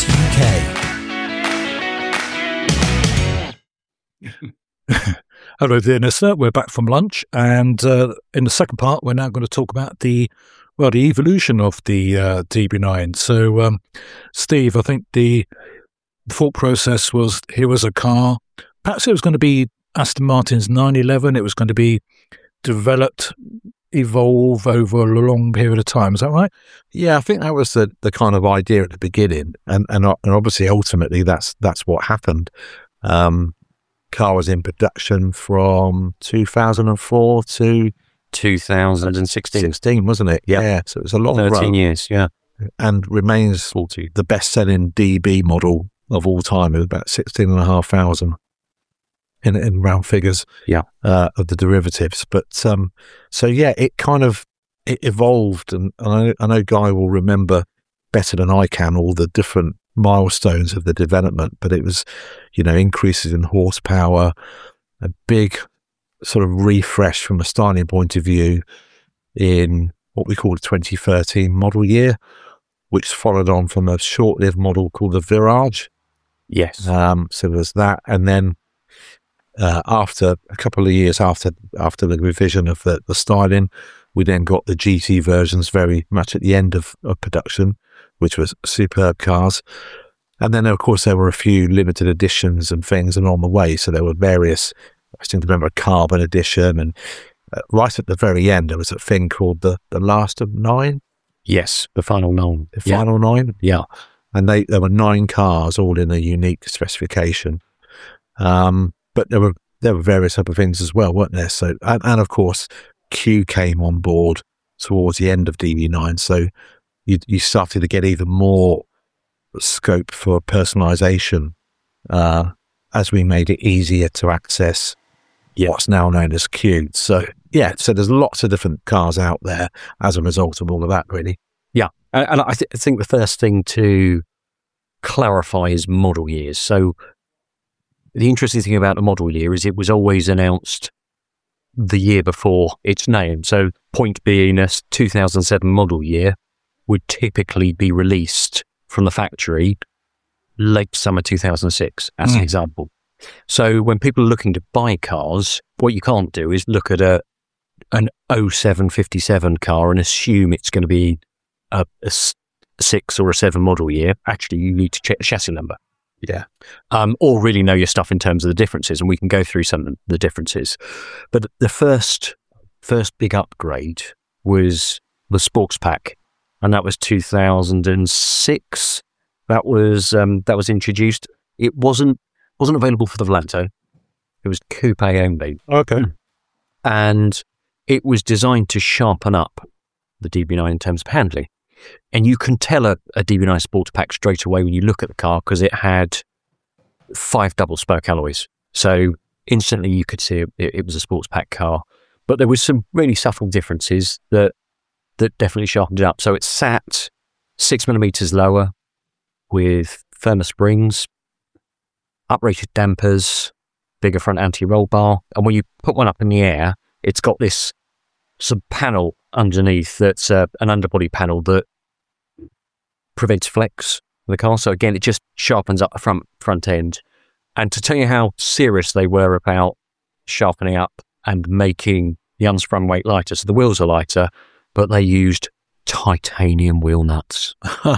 u k. Hello, dear listener. We're back from lunch, and uh, in the second part, we're now going to talk about the well, the evolution of the uh, D B nine. So, um, Steve, I think the thought process was here was a car. Perhaps it was going to be Aston Martin's nine eleven. It was going to be developed, evolve over a long period of time. Is that right? Yeah, I think that was the, the kind of idea at the beginning, and and, and obviously ultimately that's that's what happened. Um, car was in production from two thousand four to two thousand sixteen. sixteen, wasn't it? Yeah. Yeah, so it was a long thirteen run years, yeah. and remains the best-selling D B model of all time. It was about sixteen and a half thousand in in round figures. Yeah. uh, of the derivatives. But um, so yeah, it kind of it evolved, and, and I, I know Guy will remember better than I can all the different milestones of the development. But it was, you know, increases in horsepower, a big sort of refresh from a styling point of view in what we call the twenty thirteen model year, which followed on from a short-lived model called the Virage. Yes. Um, so there's that, and then uh, after a couple of years after after the revision of the, the styling, we then got the G T versions very much at the end of, of production, which was superb cars. And then, of course, there were a few limited editions and things along the way. So there were various, I seem to remember a carbon edition. And uh, right at the very end, there was a thing called the, the Last of Nine. Yes, the final nine. The final yeah. nine? Yeah. And they there were nine cars, all in a unique specification. Um, but there were there were various other things as well, weren't there? So, and, and of course, Q came on board towards the end of D B nine. So you, you started to get even more scope for personalisation uh, as we made it easier to access yeah. what's now known as Q. So, yeah, so there's lots of different cars out there as a result of all of that, really. Yeah, and, and I, th- I think the first thing to clarify is model years. So the interesting thing about the model year is it was always announced the year before its name. So point being a two thousand seven model year would typically be released from the factory late summer two thousand six, as mm. an example. So when people are looking to buy cars, what you can't do is look at a an oh seven fifty-seven car and assume it's going to be a, a six or a seven model year. Actually, you need to check the chassis number. Yeah. Um, or really know your stuff in terms of the differences, and we can go through some of the differences. But the first first big upgrade was the Sports Pack, and that was two thousand six. That was um, that was introduced. It wasn't wasn't available for the Volante. It was coupe only. Okay. And it was designed to sharpen up the D B nine in terms of handling. And you can tell a, a D B nine Sports Pack straight away when you look at the car because it had five double spoke alloys. So instantly you could see it, it was a Sports Pack car. But there was some really subtle differences that that definitely sharpened it up. So it sat six millimetres lower with firmer springs, uprated dampers, bigger front anti-roll bar. And when you put one up in the air, it's got this sub panel underneath that's uh, an underbody panel that prevents flex of the car. So again, it just sharpens up the front front end. And to tell you how serious they were about sharpening up and making the unsprung weight lighter, so the wheels are lighter, but they used titanium wheel nuts.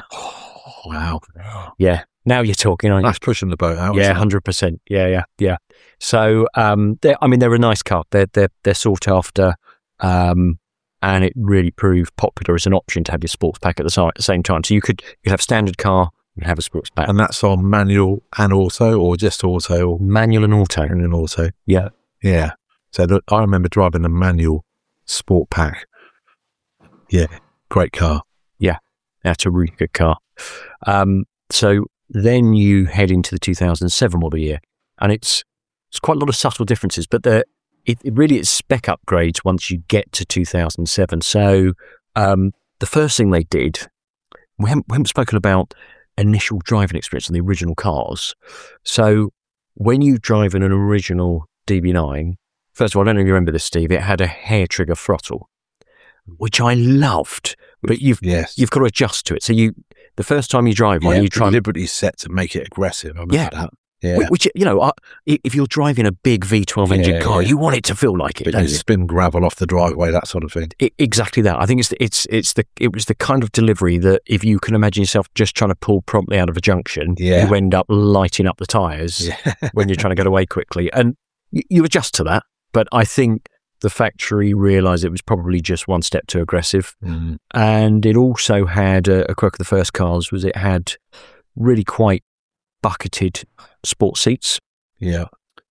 Wow. Yeah. Now you're talking, aren't you? That's pushing the boat out. Yeah, one hundred percent. Yeah, yeah, yeah. So, um, I mean, they're a nice car. They're, they're, they're sought after. Um, and it really proved popular as an option to have your Sports Pack at the, at the same time. So you could you have a standard car, you can have a Sports Pack. And that's on manual and auto, or just auto? Or manual and auto. And an auto. Yeah. Yeah. So the, I remember driving a manual Sport Pack. Yeah. Great car. Yeah. That's a really good car. Um, so then you head into the two thousand seven model year, and it's it's quite a lot of subtle differences, but the It, it really is spec upgrades once you get to two thousand seven. So um, the first thing they did, we haven't, we haven't spoken about initial driving experience on the original cars. So when you drive in an original D B nine, first of all, I don't know if you remember this, Steve, it had a hair trigger throttle, which I loved, but you've yes. you've got to adjust to it. So you the first time you drive one, yeah, you try deliberately set to make it aggressive. I remember yeah. that. Yeah. Which, you know, if you're driving a big V twelve engine yeah, car, yeah. you want it to feel like it, but don't you you? spin gravel off the driveway, that sort of thing. It, exactly that. I think it's the, it's it's the it was the kind of delivery that if you can imagine yourself just trying to pull promptly out of a junction, yeah. you end up lighting up the tyres yeah. when you're trying to get away quickly, and you, you adjust to that. But I think the factory realised it was probably just one step too aggressive, mm. and it also had a, a quirk of the first cars was it had really quite bucketed sports seats. Yeah.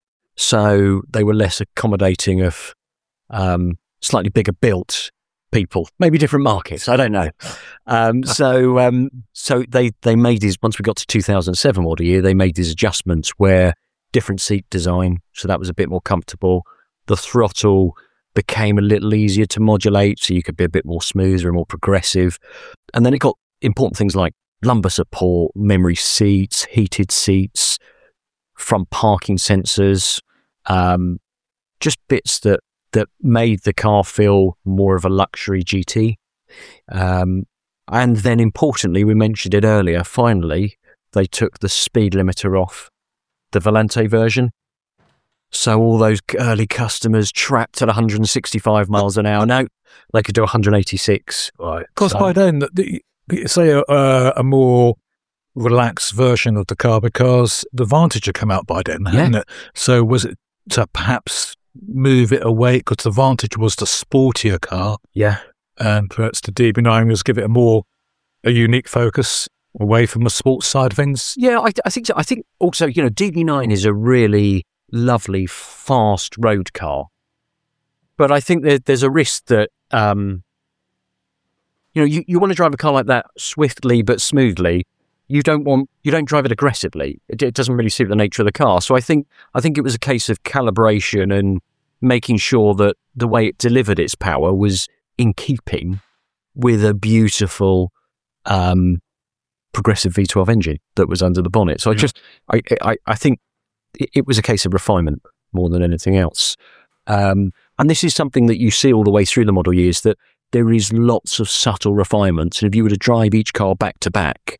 So they were less accommodating of um, slightly bigger built people, maybe different markets. I don't know. Um, so um, so they, they made these, once we got to two thousand seven model year, they made these adjustments where different seat design, so that was a bit more comfortable. The throttle became a little easier to modulate, so you could be a bit more smoother and more progressive. And then it got important things like lumbar support, memory seats, heated seats, front parking sensors, um, just bits that, that made the car feel more of a luxury G T. Um, and then importantly, we mentioned it earlier, finally, they took the speed limiter off the Volante version. So all those early customers trapped at one hundred sixty-five miles an hour, now they could do one hundred eighty-six. Right. Because so, by then, the, say a, a more relaxed version of the car because the Vantage had come out by then, hadn't it? So was it to perhaps move it away because the Vantage was the sportier car, Yeah. and perhaps the D B nine was give it a more a unique focus away from the sports side of things? Yeah, I, I think so. I think also, you know, D B nine is a really lovely, fast road car. But I think there, there's a risk that, um, you know, you, you want to drive a car like that swiftly but smoothly. You don't want, you don't drive it aggressively. It, it doesn't really suit the nature of the car. So I think, I think it was a case of calibration and making sure that the way it delivered its power was in keeping with a beautiful, um, progressive V twelve engine that was under the bonnet. So I just, I, I, I think it, it was a case of refinement more than anything else. Um, and this is something that you see all the way through the model years, that there is lots of subtle refinements. And if you were to drive each car back to back,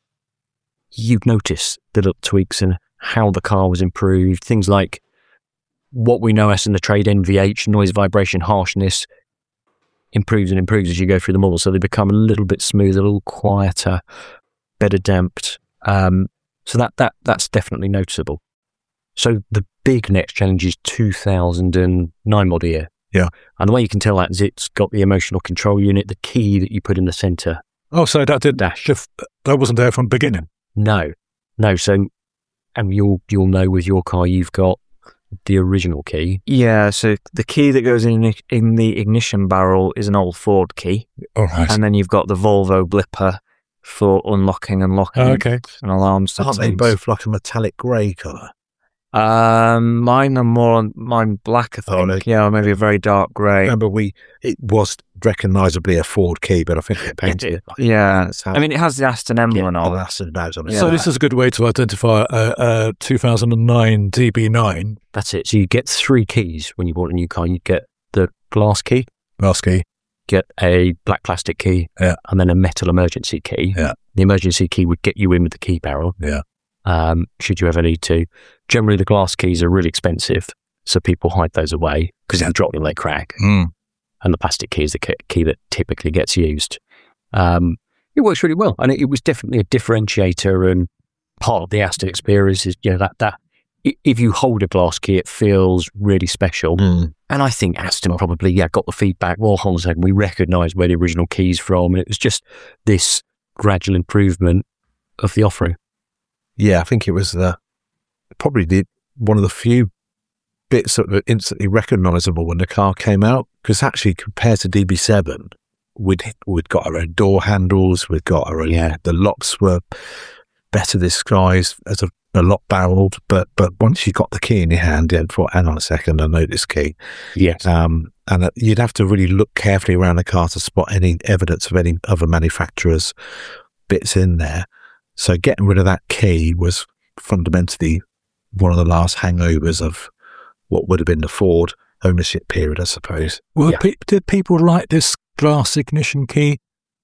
you'd notice the little tweaks in how the car was improved. Things like what we know as in the trade N V H, noise, vibration, harshness, improves and improves as you go through the model. So they become a little bit smoother, a little quieter, better damped. Um, so that, that that's definitely noticeable. So the big next challenge is two thousand nine model year. Yeah. And the way you can tell that is it's got the emotional control unit, the key that you put in the centre. Oh, so that did Dash. shift, that wasn't there from the beginning? No, no. So, and you'll, you'll know with your car, you've got the original key. Yeah, so the key that goes in in the ignition barrel is an old Ford key. All right. And then you've got the Volvo blipper for unlocking and locking Oh, okay. and alarm settings. Aren't they both like a metallic grey colour? Um, mine are more, mine black, I think. Oh, no. Yeah, or maybe a very dark grey. Remember, we it was recognisably a Ford key, but I think they painted it. Yeah, That's how- I mean, it has the Aston emblem and all Oh, that. that's the nose on it. So this is a good way to identify a, a two thousand nine D B nine That's it. So you get three keys when you bought a new car. You get the glass key, glass key. get a black plastic key, Yeah. and then a metal emergency key. Yeah. The emergency key would get you in with the key barrel. Yeah. Um, should you ever need to. Generally, the glass keys are really expensive, so people hide those away because if you drop them, they crack. Mm. And the plastic key is the key, key that typically gets used. Um, it works really well, and it, it was definitely a differentiator and part of the Aston experience. Is you know that that i- if you hold a glass key, it feels really special. Mm. And I think Aston probably yeah got the feedback. Well, hold on a second, we recognised where the original key's from, and it was just this gradual improvement of the offering. Yeah, I think it was the probably the one of the few bits that were instantly recognisable when the car came out. Because actually, compared to D B seven, we'd we'd got our own door handles, we'd got our own. Yeah. The locks were better disguised as a, a lock barreled, but but once you got the key in your hand, you thought, hang on a second, I know this key. Yes. Um, and uh, you'd have to really look carefully around the car to spot any evidence of any other manufacturer's bits in there. So getting rid of that key was fundamentally one of the last hangovers of what would have been the Ford ownership period, I suppose. Well, Yeah. pe- did people like this glass ignition key?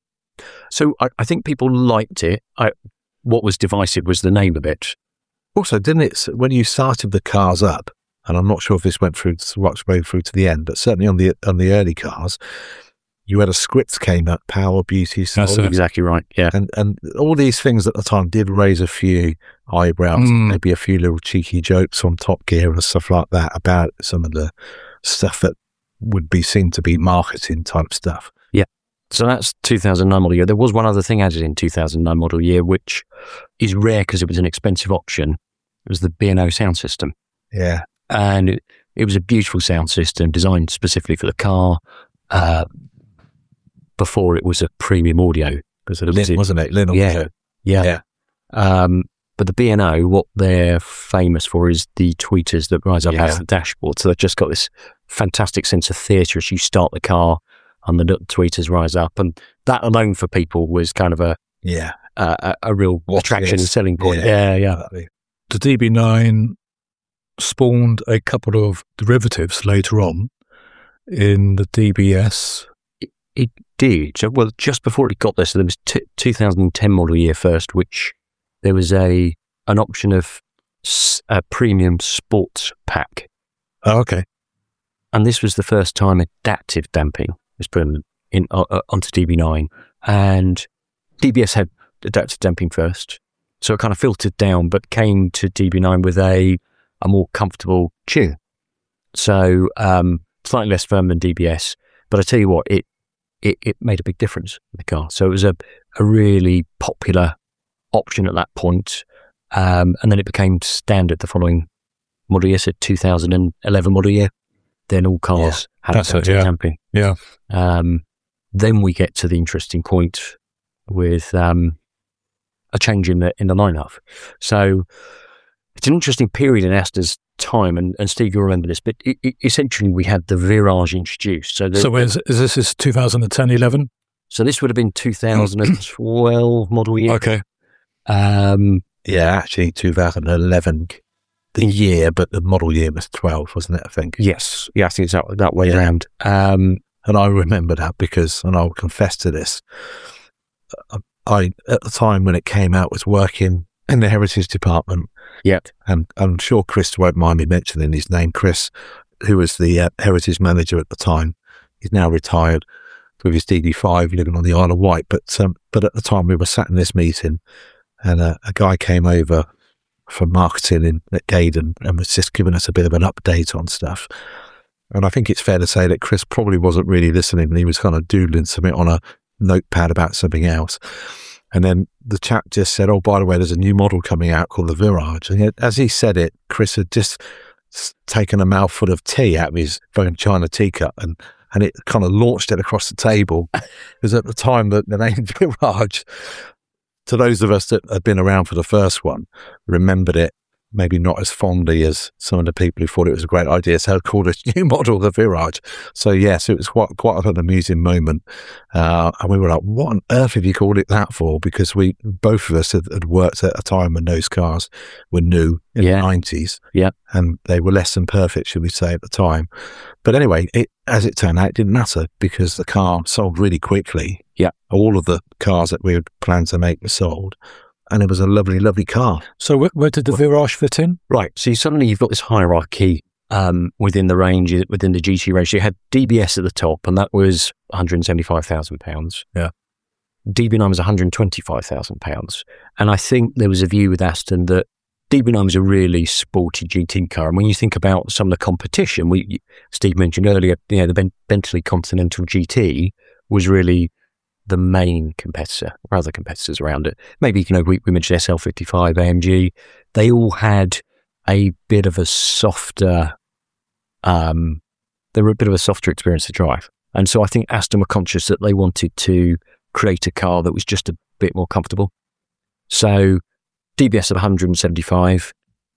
So I, I think people liked it. I, what was divisive was the name of it. Also, didn't it, when you started the cars up, and I'm not sure if this went through right way through to the end, but certainly on the on the early cars, you had a script came up, power, beauty, soul. That's it. Exactly right. Yeah. And and all these things at the time did raise a few eyebrows, Mm. maybe a few little cheeky jokes on Top Gear and stuff like that about some of the stuff that would be seen to be marketing type stuff. So that's two thousand nine model year. There was one other thing added in two thousand nine model year, which is rare because it was an expensive option. It was the B and O sound system. Yeah. And it, it was a beautiful sound system designed specifically for the car. Uh, before it was a premium audio. Because it was Lin, wasn't it? Lin Yeah. Audio. Yeah. Yeah. Um, but the B and O, what they're famous for is the tweeters that rise up out Yeah. of the dashboard. So they've just got this fantastic sense of theatre as you start the car and the little tweeters rise up. And that alone for people was kind of a Yeah. a, a, a real What attraction is- and selling point. yeah. Yeah, yeah. The D B nine spawned a couple of derivatives later on in the D B S. It did. So, well, just before it got there, so there was t- two thousand ten model year first, which there was a an option of s- a premium sports pack. Oh, okay. And this was the first time adaptive damping was put in, in uh, uh, onto D B nine. And D B S had adaptive damping first. So it kind of filtered down, but came to D B nine with a, a more comfortable tune. So um, slightly less firm than D B S. But I tell you what, it, it, it made a big difference in the car. So it was a, a really popular option at that point. Um, and then it became standard the following model year, so two thousand eleven model year. Then all cars yeah, had that's it, adaptive yeah. damping. Yeah. Um, then we get to the interesting point with um, a change in the in the lineup. So it's an interesting period in Aston's time, and, and Steve, you'll remember this, but it, it, essentially we had the Virage introduced. So, the, So is, is this is two thousand ten, eleven? so this would have been two thousand twelve model year. Okay. Um, Yeah, actually, two thousand eleven, the year, but the model year was twelve, wasn't it? I think. yes, yeah, I think it's that, that way Yeah. around. Um, And I remember that because, and I'll confess to this, I, at the time when it came out, was working in the heritage department. Yeah. And I'm sure Chris won't mind me mentioning his name. Chris, who was the uh, heritage manager at the time, he's now retired with his D D five living on the Isle of Wight. But, um, but at the time we were sat in this meeting and uh, a guy came over from marketing in, at Gaydon and was just giving us a bit of an update on stuff. And I think it's fair to say that Chris probably wasn't really listening and he was kind of doodling something on a notepad about something else. And then the chap just said, oh, by the way, there's a new model coming out called the Virage. And yet, as he said it, Chris had just taken a mouthful of tea out of his phone China teacup and, and it kind of launched it across the table. Because at the time, the, the name Virage, to those of us that had been around for the first one, remembered it maybe not as fondly as some of the people who thought it was a great idea. So I called a new model the Virage. So yes, it was quite quite an amusing moment. Uh, and we were like, what on earth have you called it that for? Because we, both of us had, had worked at a time when those cars were new in Yeah. the nineties. Yeah. And they were less than perfect, should we say, at the time. But anyway, it, as it turned out, it didn't matter because the car sold really quickly. Yeah. All of the cars that we had planned to make were sold. And it was a lovely, lovely car. So where, where did the Virage fit in? Right. So you, suddenly you've got this hierarchy um, within the range, within the G T range. So you had D B S at the top, and that was one hundred seventy-five thousand pounds. Yeah. D B nine was one hundred twenty-five thousand pounds. And I think there was a view with Aston that D B nine was a really sporty G T car. And when you think about some of the competition, we Steve mentioned earlier, you know, the ben- Bentley Continental G T was really the main competitor, or other competitors around it. Maybe, you know, we, we mentioned S L fifty-five, A M G. They all had a bit of a softer, um, they were a bit of a softer experience to drive. And so I think Aston were conscious that they wanted to create a car that was just a bit more comfortable. So D B S at one hundred seventy-five,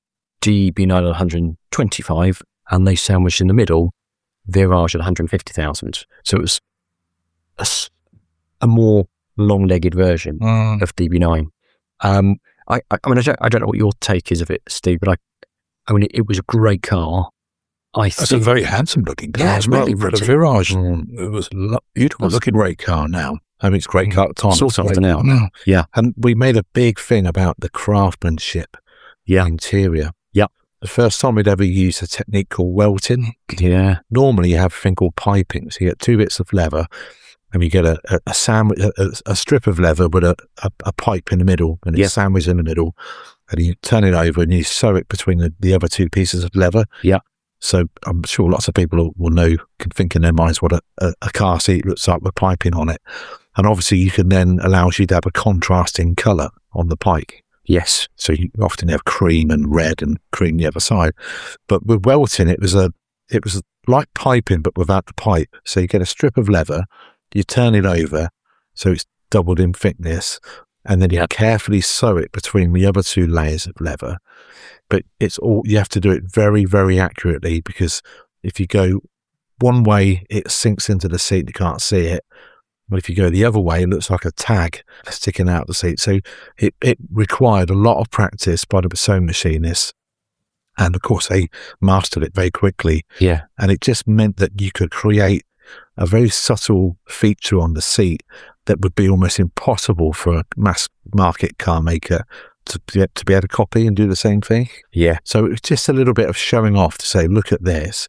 D B nine at one hundred twenty-five, and they sandwiched in the middle, Virage at one hundred fifty thousand. So it was a, a more long-legged version Mm. of D B nine. Um, I, I, I mean, I don't, I don't know what your take is of it, Steve, but I, I mean, it, it was a great car. I That's think, a very handsome looking car Yeah, as well. really For the pretty. Virage, Mm. it was lo- beautiful It's a looking. great car now. I mean, it's a great car at the time. Sought It's a after great now. car now. Yeah. And we made a big thing about the craftsmanship, Yeah. interior. Yeah. The first time we'd ever used a technique called welting. Yeah. Normally you have a thing called piping. So you get two bits of leather and you get a, a, a sandwich, a, a strip of leather with a, a, a pipe in the middle and it's Yeah. sandwiched in the middle. And you turn it over and you sew it between the, the other two pieces of leather. Yeah. So I'm sure lots of people will, will know, can think in their minds what a, a, a car seat looks like with piping on it. And obviously you can then allows you to have a contrasting colour on the pike. Yes. So you often have cream and red and cream the other side. But with welting, it was a, it was like piping, but without the pipe. So you get a strip of leather, you turn it over, so it's doubled in thickness, and then you Yep. carefully sew it between the other two layers of leather. But it's all, you have to do it very, very accurately because if you go one way, it sinks into the seat, you can't see it. But if you go the other way, it looks like a tag sticking out the seat. So it, it required a lot of practice by the sewing machinists. And of course, they mastered it very quickly. Yeah. And it just meant that you could create a very subtle feature on the seat that would be almost impossible for a mass market car maker to be, to be able to copy and do the same thing. Yeah. So it was just a little bit of showing off to say, look at this,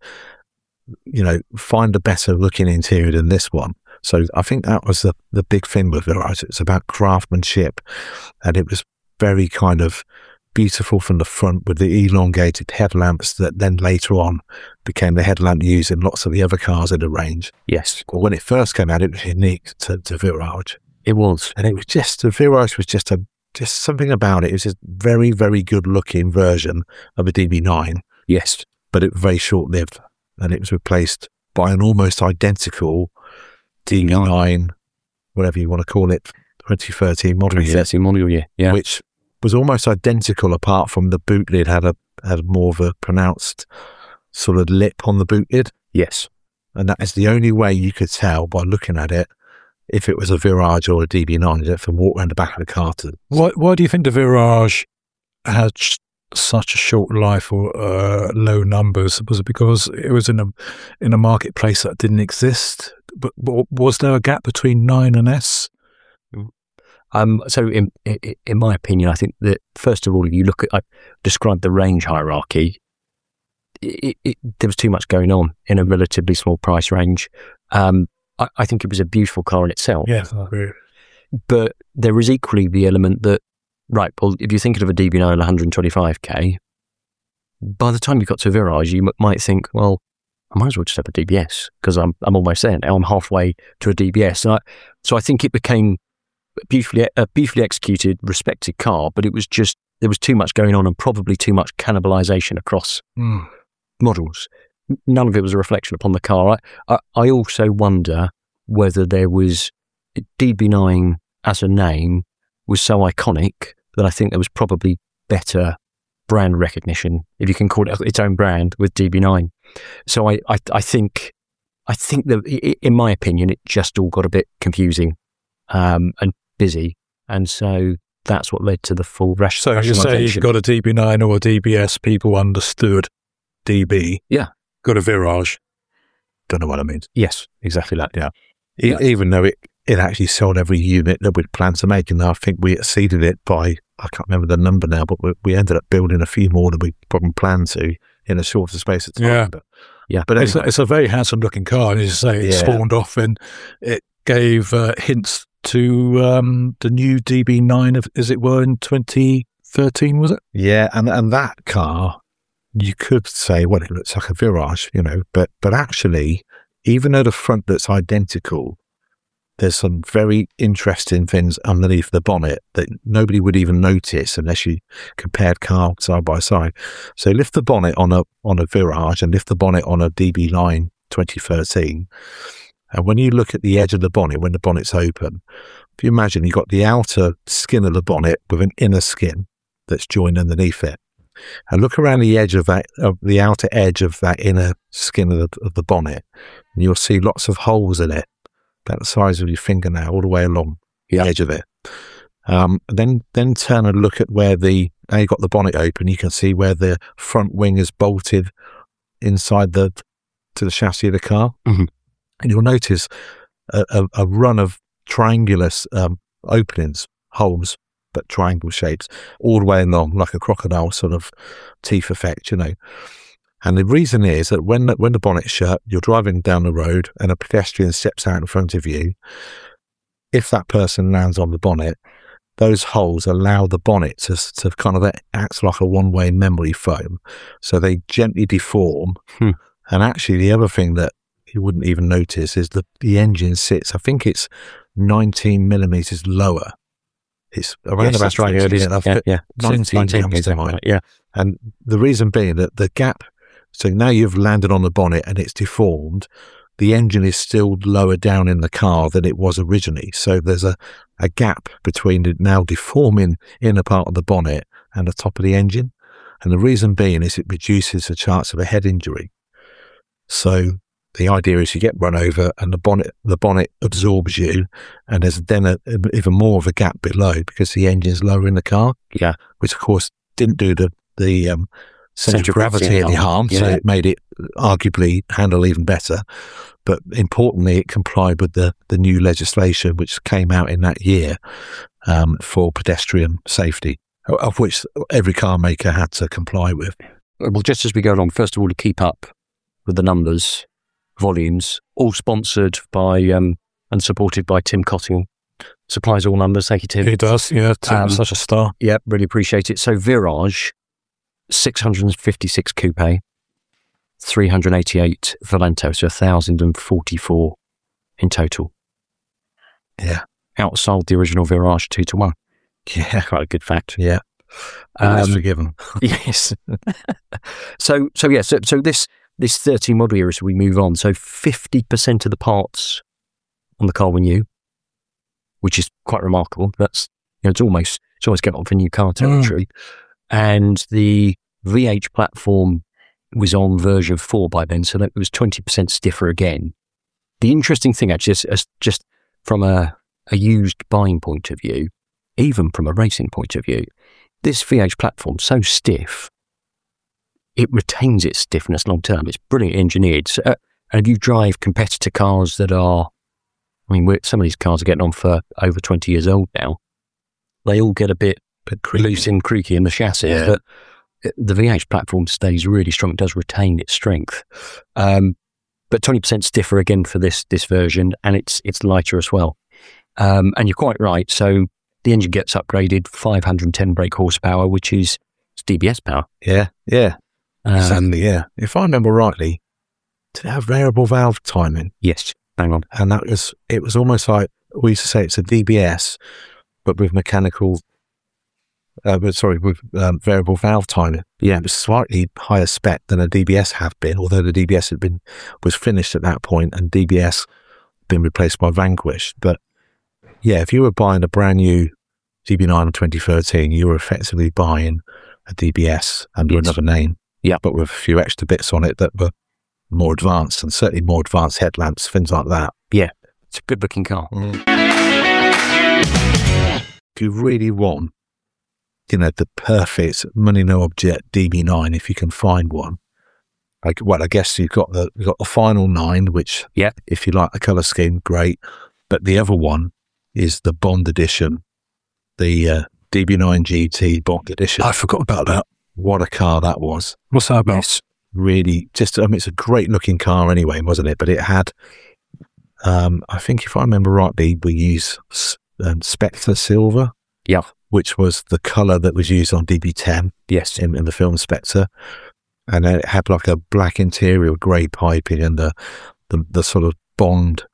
you know, find a better looking interior than this one. So I think that was the, the big thing with Virage. It's about craftsmanship, and it was very kind of beautiful from the front with the elongated headlamps that then later on became the headlamp used in lots of the other cars in the range. Yes. Well, when it first came out, it was unique to, to Virage. It was. And it was just, the Virage was just a, just something about it. It was just very, very good looking version of a D B nine. Yes. But it was very short lived, and it was replaced by an almost identical D B nine, whatever you want to call it, twenty thirteen model year. twenty thirteen model year, yeah. Which was almost identical, apart from the boot lid had a had more of a pronounced sort of lip on the boot lid. Yes. And that is the only way you could tell by looking at it if it was a Virage or a D B nine. You have to walk around the back of the car to... Why, why do you think the Virage had sh- such a short life or uh, low numbers? Was it because it was in a in a marketplace that didn't exist? But, but was there a gap between nine and S? Um, so, in, in in my opinion, I think that first of all, if you look at, I described the range hierarchy. It, it, there was too much going on in a relatively small price range. Um, I, I think it was a beautiful car in itself. Yes, I agree. But there is equally the element that, right, well, if you're thinking of a D B nine one hundred twenty-five K, by the time you got to Virage, you m- might think, well, I might as well just have a D B S because I'm I'm almost there now. I'm halfway to a D B S. So I, so I think it became beautifully a beautifully executed, respected car, but it was just, there was too much going on and probably too much cannibalization across Mm. models. None of it was a reflection upon the car. I, I, I also wonder whether there was D B nine as a name was so iconic that I think there was probably better brand recognition, if you can call it its own brand, with D B nine. So I, I, I think, I think that, in my opinion, it just all got a bit confusing um, and busy, and so that's what led to the full rash. So you say you've got a D B nine or a D B S, people understood D B. Yeah. Got a Virage. Don't know what it means. Yes, exactly that. Yeah. E- Yeah. Even though it, it actually sold every unit that we'd planned to make, and I think we exceeded it by, I can't remember the number now, but we, we ended up building a few more than we probably planned to in a shorter space of time. Yeah. But, Yeah. but It's anyway, a, it's a very handsome looking car, and as you say, it Yeah. spawned off and it gave uh, hints to um, the new D B nine, of, as it were, in twenty thirteen, was it? yeah, and and that car, you could say, well, it looks like a Virage, you know, but but actually, even though the front looks identical, there's some very interesting things underneath the bonnet that nobody would even notice unless you compared cars side by side. So lift the bonnet on a on a Virage and lift the bonnet on a D B nine twenty thirteen. And when you look at the edge of the bonnet, when the bonnet's open, if you imagine you've got the outer skin of the bonnet with an inner skin that's joined underneath it. And look around the edge of that, of the outer edge of that inner skin of the, of the bonnet, and you'll see lots of holes in it, about the size of your fingernail, all the way along Yeah. the edge of it. Um, then, then turn and look at where the, now you've got the bonnet open, you can see where the front wing is bolted inside the, to the chassis of the car. Mhm. And you'll notice a, a, a run of triangular um, openings, holes, but triangle shapes, all the way along, like a crocodile sort of teeth effect, you know. And the reason is that when the, when the bonnet's shut, you're driving down the road and a pedestrian steps out in front of you. If that person lands on the bonnet, those holes allow the bonnet to, to kind of act like a one-way memory foam. So they gently deform. Hmm. And actually, the other thing that you wouldn't even notice is that the engine sits, I think it's nineteen millimeters lower. It's around Yes, about that's right. Yeah, it is. enough. Yeah, yeah. nineteen comes to exactly mind. right, yeah. And the reason being that the gap, so now you've landed on the bonnet and it's deformed, the engine is still lower down in the car than it was originally. So there's a, a gap between the now deforming inner part of the bonnet and the top of the engine. And the reason being is it reduces the chance of a head injury. So the idea is you get run over and the bonnet the bonnet absorbs you, and there's then a, a, even more of a gap below because the engine's lower in the car. Yeah. Which of course didn't do the the um, centre of Central gravity gravity any harm. harm, so Yeah. it made it arguably handle even better. But importantly, it complied with the the new legislation which came out in that year um, for pedestrian safety, of which every car maker had to comply with. Well, just as we go along, first of all, to keep up with the numbers, volumes, all sponsored by um, and supported by Tim Cottingham supplies all numbers. Thank you, Tim. He does, yeah. Tim Um, is such a star. Yeah, really appreciate it. So Virage, six hundred fifty-six coupe, three hundred eighty-eight Valento, so one thousand forty-four in total. Yeah. Outsold the original Virage two to one. Yeah. Quite a good fact. Yeah. Um, That's forgiven. Yes. so, so yeah, so, so this, this thirteen model year, as we move on, so fifty percent of the parts on the car were new, which is quite remarkable. That's, you know, it's almost, it's almost getting on for new car territory. Mm. And the V H platform was on version four by then, so that it was twenty percent stiffer again. The interesting thing, actually, is, is just from a, a used buying point of view, even from a racing point of view, this V H platform so stiff, it retains its stiffness long term. It's brilliantly engineered. So, uh, and if you drive competitor cars that are, I mean, we're, some of these cars are getting on for over twenty years old now. They all get a bit, bit loose and creaky in the chassis, yeah. But the V H platform stays really strong. It does retain its strength. Um, but twenty percent stiffer again for this this version, and it's it's lighter as well. Um, and you're quite right. So the engine gets upgraded, five hundred ten brake horsepower, which is D B S power. Yeah, yeah. Um, exactly, yeah. If I remember rightly, did it have variable valve timing? Yes, bang on. And that was, it was almost like, we used to say it's a D B S, but with mechanical, uh, but sorry, with um, variable valve timing. Yeah. It was slightly higher spec than a D B S had been, although the D B S had been, was finished at that point and D B S had been replaced by Vanquish. But yeah, if you were buying a brand new D B nine in twenty thirteen, you were effectively buying a D B S under yes. another name. Yeah. But with a few extra bits on it that were more advanced, and certainly more advanced headlamps, things like that. Yeah. It's a good looking car. Mm. If you really want, you know, the perfect money no object D B nine, if you can find one, like, well, I guess you've got the, you've got the final nine, which, yeah, if you like the colour scheme, great. But the other one is the Bond edition, the uh, D B nine G T Bond edition. I forgot about that. What a car that was. What's that about? It's really just, I mean, it's a great looking car anyway, wasn't it? But it had, um, I think if I remember rightly, we used um, Spectre Silver. Yeah. Which was the colour that was used on D B ten. Yes. In, in the film Spectre. And then it had like a black interior, grey piping, and the, the, the sort of Bond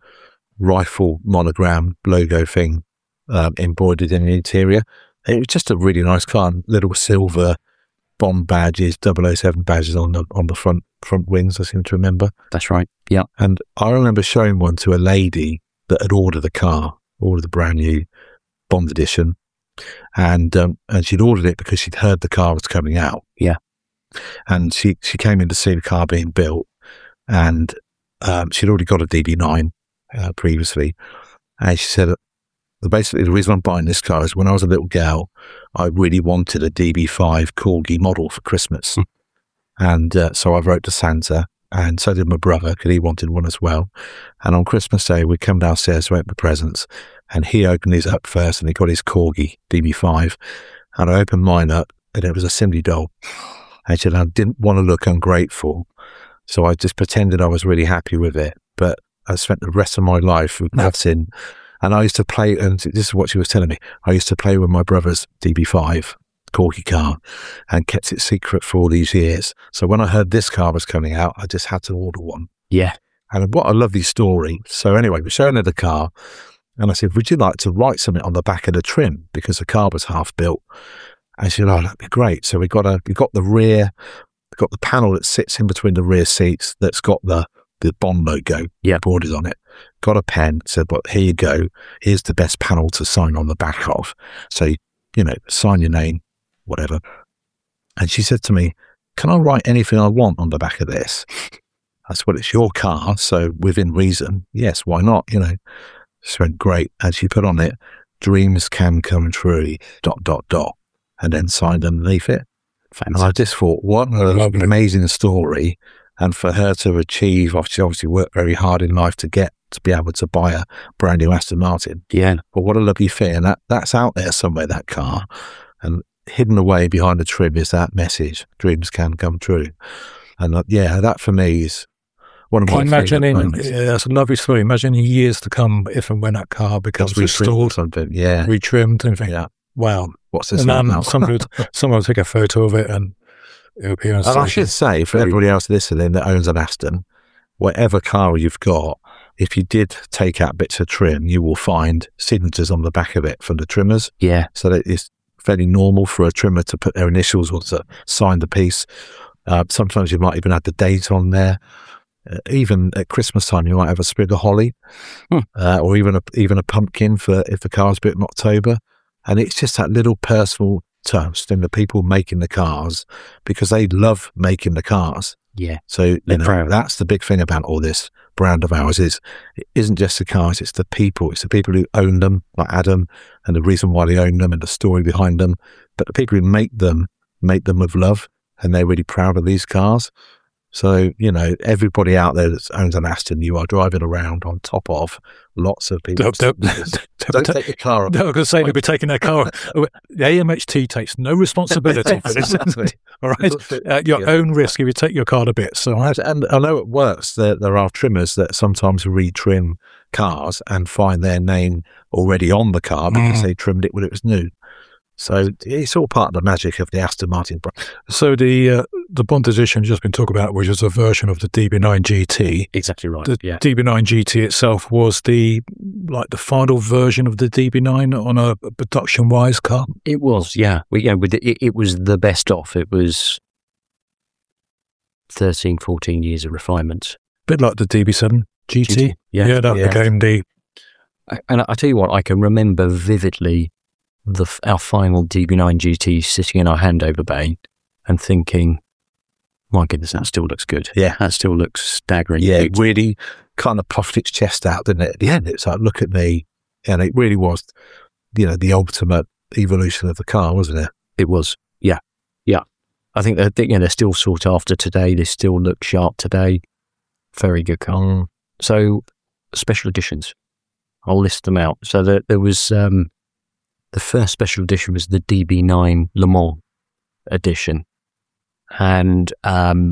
rifle monogram logo thing um, embroidered in the interior. It was just a really nice car. Little silver Bond badges, double oh seven badges on the on the front front wings, I seem to remember. That's right, yeah. And I remember showing one to a lady that had ordered the car, ordered the brand new Bond edition, and um, and she'd ordered it because she'd heard the car was coming out. Yeah. And she, she came in to see the car being built, and um, she'd already got a D B nine uh, previously. And she said, basically, the reason I'm buying this car is when I was a little girl, I really wanted a D B five Corgi model for Christmas. Mm. And uh, so I wrote to Santa, and so did my brother, because he wanted one as well. And on Christmas Day, we come downstairs to open the presents, and he opened his up first, and he got his Corgi D B five. And I opened mine up, and it was a Simley doll. And she said, I didn't want to look ungrateful, so I just pretended I was really happy with it. But I spent the rest of my life with that in. And I used to play, and this is what she was telling me, I used to play with my brother's D B five Corgi car and kept it secret for all these years. So when I heard this car was coming out, I just had to order one. Yeah. And what a lovely story. So anyway, we're showing her the car, and I said, would you like to write something on the back of the trim? Because the car was half built. And she said, oh, that'd be great. So we got a, we got the rear, we got the panel that sits in between the rear seats that's got the, the Bond logo yeah. boarded on it. Got a pen, said, well, here you go. Here's the best panel to sign on the back of. So, you know, sign your name, whatever. And she said to me, can I write anything I want on the back of this? I said, well, it's your car, so within reason, yes, why not? You know, she went, great. And she put on it, dreams can come true, dot, dot, dot, and then signed underneath it. Fantastic. And I just thought, what an amazing story. And for her to achieve, she obviously worked very hard in life to get to be able to buy a brand new Aston Martin. Yeah. But what a lovely thing. And that, that's out there somewhere, that car. And hidden away behind the trim is that message, dreams can come true. And uh, yeah, that for me is one of my Imagining, favourite moments. yeah, that's a lovely story. Imagining years to come if and when that car becomes restored, something, yeah, retrimmed, and think, yeah. wow, What's this and then now? someone would, someone will take a photo of it and it'll be on And I should say, for everybody else listening that owns an Aston, whatever car you've got, if you did take out bits of trim, you will find signatures on the back of it from the trimmers. Yeah. So that it's fairly normal for a trimmer to put their initials or to sign the piece. Uh, sometimes you might even add the date on there. Uh, even at Christmas time, you might have a sprig of holly, Hmm. uh, or even a even a pumpkin for if the car's built in October. And it's just that little personal touch in the people making the cars, because they love making the cars. Yeah. So you They're know, proud. that's the big thing about all this brand of ours is it isn't just the cars, it's the people. It's the people who own them, like Adam, and the reason why they own them and the story behind them. But the people who make them, make them with love, and they're really proud of these cars. So, you know, everybody out there that owns an Aston, you are driving around on top of lots of people. Don't, don't, Don't take your car up. I was going to say they'll be taking their car. The A M H T takes no responsibility for this. Exactly. All right, at your Yeah. own risk if you take your car to bits. So I, And I know it works. There, there are trimmers that sometimes retrim cars and find their name already on the car because Mm. they trimmed it when it was new. So it's all part of the magic of the Aston Martin brand. so the uh, the Bond edition just been talked about, which is a version of the D B nine G T. Exactly right. The yeah. D B nine G T itself was the like the final version of the D B nine on a production wise car. It was, yeah. We, yeah, with the, it, it was the best off. It was thirteen, fourteen years of refinement. Bit like the D B seven G T. Yeah. Yeah, that Yeah. became the I- And I, I tell you what, I can remember vividly the f- our final D B nine G T sitting in our handover bay and thinking, my goodness, that still looks good. Yeah. That still looks staggering. Yeah, it Beautiful. really kind of puffed its chest out, didn't it? At the end, it's like, look at me. And it really was, you know, the ultimate evolution of the car, wasn't it? It was, yeah, yeah. I think that, you know, they're still sought after today. They still look sharp today. Very good car. Mm. So, special editions. I'll list them out. So there, there was um, the first special edition was the D B nine Le Mans edition, and um,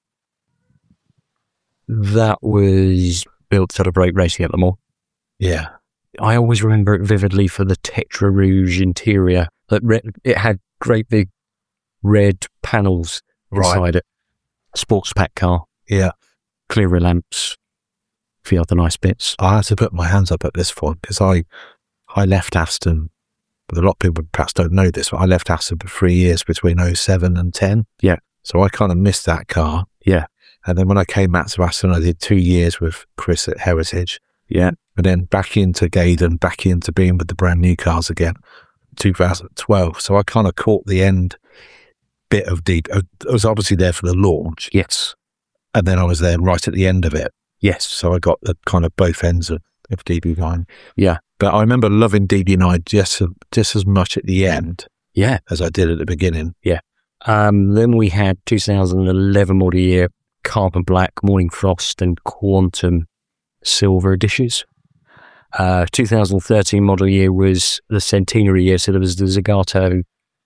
that was built to celebrate racing at Le Mans. Yeah. I always remember it vividly for the Tetra Rouge interior. That re- it had great big red panels Right. inside it. Sports pack car, Yeah. clear rear lamps, a few other nice bits. I had to put my hands up at this point because I, I left Aston, but a lot of people perhaps don't know this, but I left Aston for three years between oh seven and ten. Yeah. So I kind of missed that car. Yeah. And then when I came back to Aston, I did two years with Chris at Heritage. Yeah. And then back into Gaydon, back into being with the brand new cars again, two thousand twelve. So I kind of caught the end bit of deep. I was obviously there for the launch, Yes. and then I was there right at the end of it. Yes. So I got the kind of both ends of, of D B nine. Yeah. But I remember loving D B nine just, just as much at the end Yeah. as I did at the beginning. Um, then we had two thousand eleven model year carbon black, morning frost, and quantum silver editions. Uh, two thousand thirteen model year was the centenary year, so there was the Zagato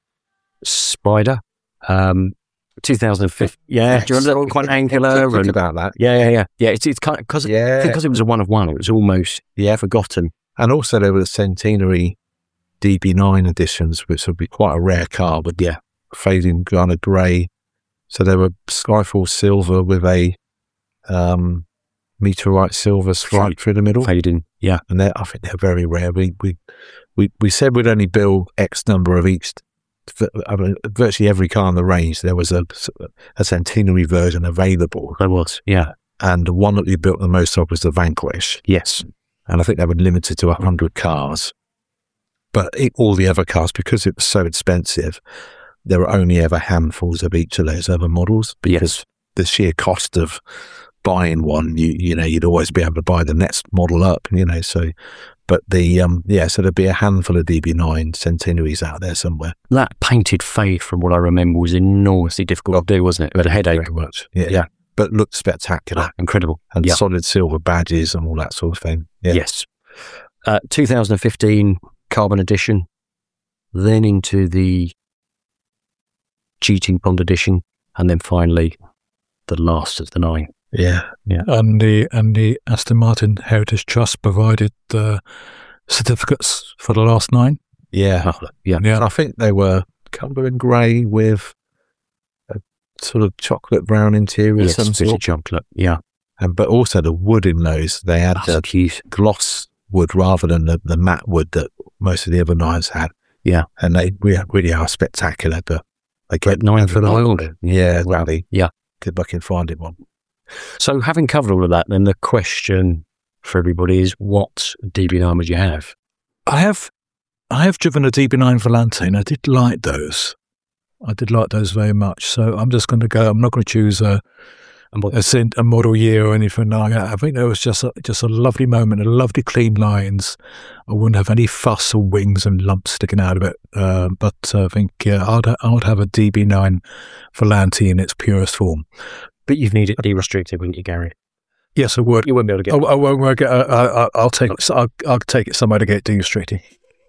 Spider. Um, two thousand fifteen, yeah, do you remember that? Quite angular. Think And, about that. yeah, yeah, yeah, yeah. It's it's kind of because Yeah. because it was a one of one. It was almost Yeah. forgotten. And also there were the centenary D B nine editions, which would be quite a rare car, but Yeah. fading kind of grey. So there were Skyfall silver with a um, meteorite silver stripe through the middle. Fading, yeah, And they're, I think they're very rare. We, we, we, we said we'd only build X number of each. I mean, virtually every car in the range, there was a, a centenary version available. there was, yeah, And the one that we built the most of was the Vanquish. yes, And I think they were limited to one hundred cars. But it, all the other cars, because it was so expensive, there were only ever handfuls of each of those other models because yes, the sheer cost of buying one, you you know, you'd always be able to buy the next model up, you know, so, but the, um, yeah, so there'd be a handful of D B nine centenaries out there somewhere. that painted fade, from what I remember, was enormously difficult to do, wasn't it? It had a headache. Very much. Yeah. Yeah. But looked spectacular. Ah, incredible. And Yeah. solid silver badges and all that sort of thing. Yeah. Yes. Uh, two thousand fifteen Carbon Edition, then into the G T Bond Edition, and then finally the last of the nine, Yeah. Yeah. And the and the Aston Martin Heritage Trust provided the certificates for the last nine. Yeah. Yeah. Yeah. And I think they were colour in grey with a sort of chocolate brown interior. Yes, some fizzy sort. chocolate. Yeah. And, but also the wood in those, they had That's the cute. gloss wood rather than the, the matte wood that most of the other nines had. Yeah. And they really, really are spectacular. But they Great get nine for the wild. Yeah, exactly. Yeah. Good luck in finding one. So having covered all of that, then the question for everybody is, what D B nine would you have? I have I have driven a D B nine Volante, and I did like those. I did like those very much. So I'm just going to go. I'm not going to choose a a, cent, a model year or anything like that. I think there was just a, just a lovely moment, a lovely clean lines. I wouldn't have any fuss or wings and lumps sticking out of it. Uh, but uh, I think yeah, I'd I would have a D B nine Volante in its purest form. But you'd need it derestricted, wouldn't you, Gary? Yes, I would. You wouldn't be able to get I, I won't work it. I, I, I'll take. I'll, I'll take it somewhere to get derestricted.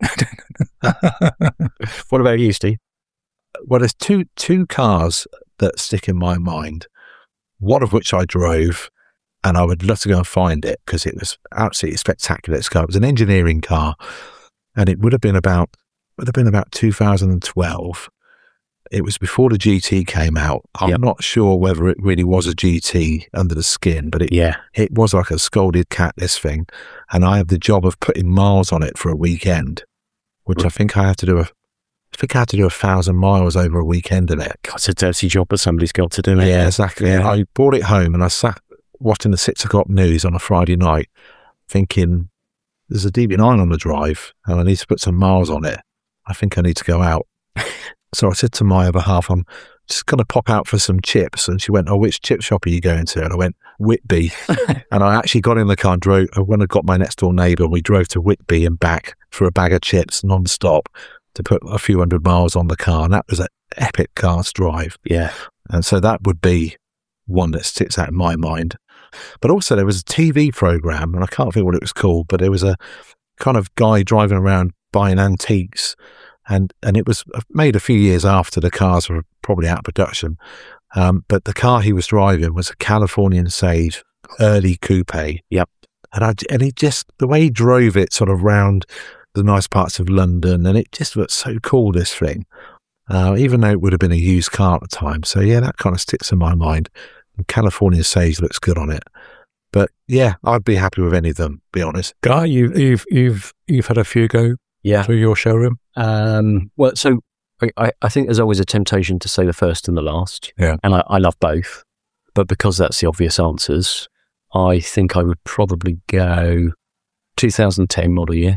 What about you, Steve? Well, there's two two cars that stick in my mind, one of which I drove, and I would love to go and find it because it was absolutely spectacular. This car, it was an engineering car, and it would have been about would have been about two thousand twelve. It was before the G T came out. I'm Yep. not sure whether it really was a G T under the skin, but it Yeah. it was like a scolded cat, this thing. And I had the job of putting miles on it for a weekend, which I think I had to do a, I think I had to do a thousand miles over a weekend in it. God, it's a dirty job, but somebody's got to do it. Yeah, exactly. Yeah. I brought it home and I sat watching the six o'clock news on a Friday night thinking, there's a D B nine on the drive and I need to put some miles on it. I think I need to go out. So I said to my other half, I'm just going to pop out for some chips. And she went, oh, which chip shop are you going to? And I went, Whitby. And I actually got in the car and drove. When I got my next door neighbour, we drove to Whitby and back for a bag of chips non-stop to put a few hundred miles on the car. And that was an epic car's drive. Yeah. And so that would be one that sticks out in my mind. But also there was a T V programme, and I can't think what it was called, but there was a kind of guy driving around buying antiques. And and it was made a few years after the cars were probably out of production. Um, but the car he was driving was a Californian Sage early coupe. Yep. And, I, and he just, the way he drove it sort of round the nice parts of London, and it just looked so cool, this thing, uh, even though it would have been a used car at the time. So yeah, that kind of sticks in my mind. And California Sage looks good on it. But yeah, I'd be happy with any of them, be honest. Guy, you, you've you've you've had a few go Yeah. through your showroom. Um, well, so I, I think there's always a temptation to say the first and the last. Yeah. And I, I love both. But because that's the obvious answers, I think I would probably go two thousand ten model year,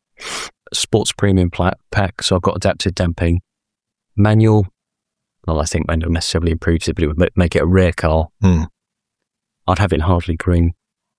sports premium pla- pack. So I've got adaptive damping, manual. Well, I think manual necessarily improves it, but it would ma- make it a rare car. Hmm. I'd have it in Hartley green.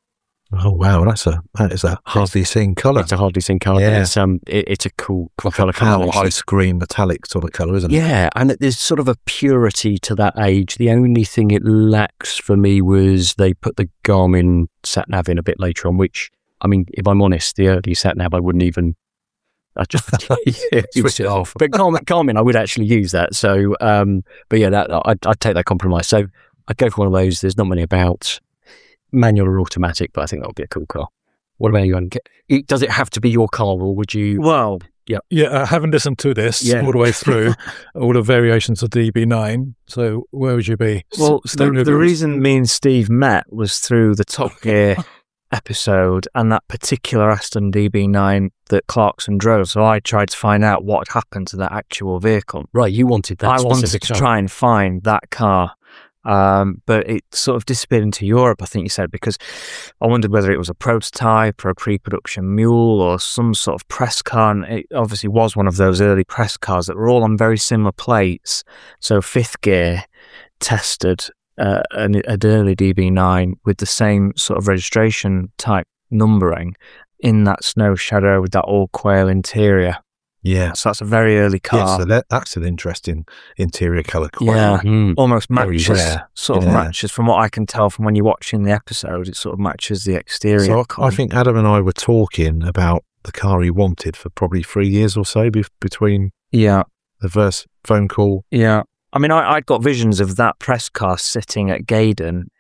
Oh wow, that's a that is a hardly seen colour. It's a hardly seen colour. Yeah. It's um, it, it's a cool Like colour a pale combination. ice cream metallic sort of colour, isn't it? Yeah, and there's sort of a purity to that age. The only thing it lacks for me was they put the Garmin sat nav in a bit later on, which, I mean, if I'm honest, the early sat nav I wouldn't even. I just yeah, Switch it off. But Garmin, Garmin, I would actually use that. So, um, but yeah, that I'd, I'd take that compromise. So I'd go for one of those. There's not many about, manual or automatic, but I think that would be a cool car. What about you, Alan? It- Does it have to be your car, or would you? Well, Yeah, uh, having listened to this Yeah. all the way through, all the variations of D B nine, so where would you be? S- well, Stone the, the Rivers? reason me and Steve met was through the Top Gear episode and that particular Aston D B nine that Clarkson drove. So I tried to find out what had happened to that actual vehicle. Right, you wanted that I wanted specific to car. try and find that car. Um, but it sort of disappeared into Europe, I think you said, because I wondered whether it was a prototype or a pre-production mule or some sort of press car. And it obviously was one of those early press cars that were all on very similar plates. So Fifth Gear tested uh, an, an early D B nine with the same sort of registration type numbering in that snow shadow with that all quail interior. Yeah. So that's a very early car. Yeah, so that, that's an interesting interior colour. Yeah. Mm. Almost Very matches, rare. sort of Yeah. matches from what I can tell from when you're watching the episode. It sort of matches the exterior. So I, I colour. think Adam and I were talking about the car he wanted for probably three years or so be- between yeah, the first phone call. yeah. I mean, I, I'd got visions of that press car sitting at Gaydon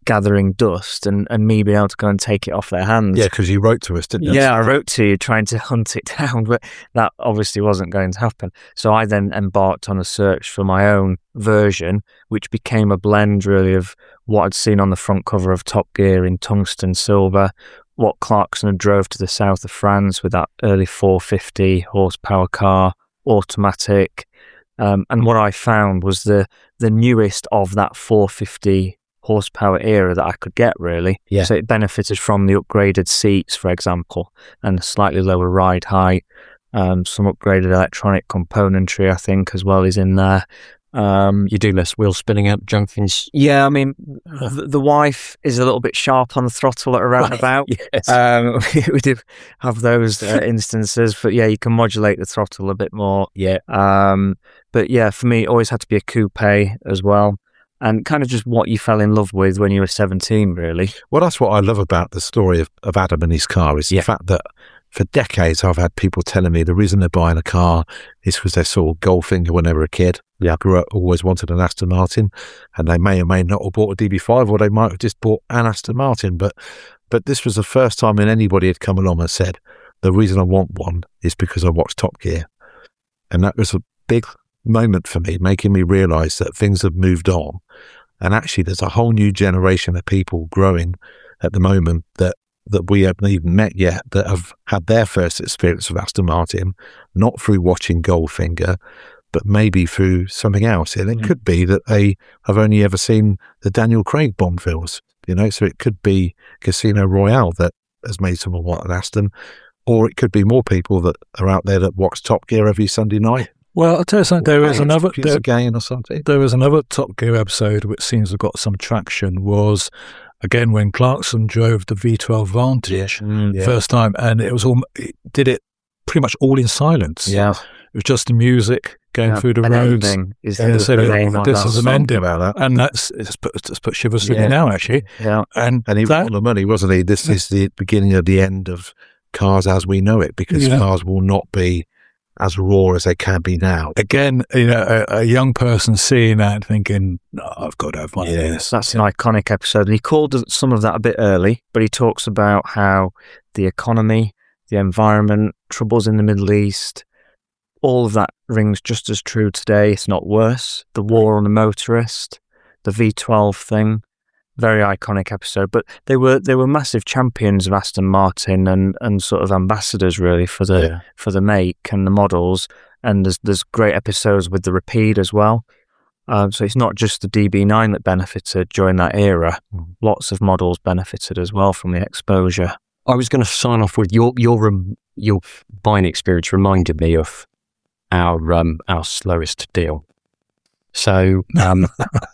gathering dust and, and me being able to go and take it off their hands. Yeah, because you wrote to us, didn't you? Yeah, I wrote to you trying to hunt it down, but that obviously wasn't going to happen. So I then embarked on a search for my own version, which became a blend really of what I'd seen on the front cover of Top Gear in tungsten silver, what Clarkson had drove to the south of France with that early four fifty horsepower car, automatic. Um, and what I found was the, the newest of that four fifty horsepower era that I could get, really. Yeah. So it benefited from the upgraded seats, for example, and slightly lower ride height. Um, some upgraded electronic componentry, I think, as well is in there. Um, You do less wheel spinning up junctions. yeah, I mean, the, the wife is a little bit sharp on the throttle at around about. Yes. Um, we do have those uh, instances, but yeah, you can modulate the throttle a bit more. Yeah. Um, but yeah, for me, it always had to be a coupe as well. And kind of just what you fell in love with when you were seventeen, really. Well, that's what I love about the story of, of Adam and his car is Yeah. the fact that for decades I've had people telling me the reason they're buying a car is because they saw Goldfinger when they were a kid. Yeah. Grew up, always wanted an Aston Martin, and they may or may not have bought a D B five, or they might have just bought an Aston Martin. But but this was the first time when anybody had come along and said, the reason I want one is because I watched Top Gear. And that was a big moment for me, making me realise that things have moved on. And actually, there's a whole new generation of people growing at the moment that, that we haven't even met yet that have had their first experience of Aston Martin, not through watching Goldfinger, but maybe through something else. And it Mm. could be that they have only ever seen the Daniel Craig Bond films, you know, so it could be Casino Royale that has made someone want an Aston, or it could be more people that are out there that watch Top Gear every Sunday night. Well, I'll tell you something. There is another It's there, a game or something. there is another Top Gear episode which seems to have got some traction. Was again when Clarkson drove the V twelve Vantage Yeah. first time, and it was all it did it pretty much all in silence. Yeah. It was just the music going Yeah. through the An roads. ending is And the, so the that- name of this that is an song. ending. about that. And that's it's put, it's put shivers through Yeah. me now, actually. Yeah. And, And he that, won the money, wasn't he? This is the beginning of the end of cars as we know it, because Yeah. cars will not be as raw as they can be now. again, you know, a, a young person seeing that and thinking, no, I've got to have one of Yeah. this. That's an iconic episode. And he called some of that a bit early, but he talks about how the economy, the environment, troubles in the Middle East, all of that rings just as true today, if not worse. The war on the motorist, the V twelve thing, very iconic episode. But they were they were massive champions of Aston Martin and, and sort of ambassadors really for the Yeah. for the make and the models. And there's there's great episodes with the Rapide as well. Um, so it's not just the D B nine that benefited during that era. Mm. Lots of models benefited as well from the exposure. I was going to sign off with your your um, your buying experience reminded me of our um, our slowest deal. So um,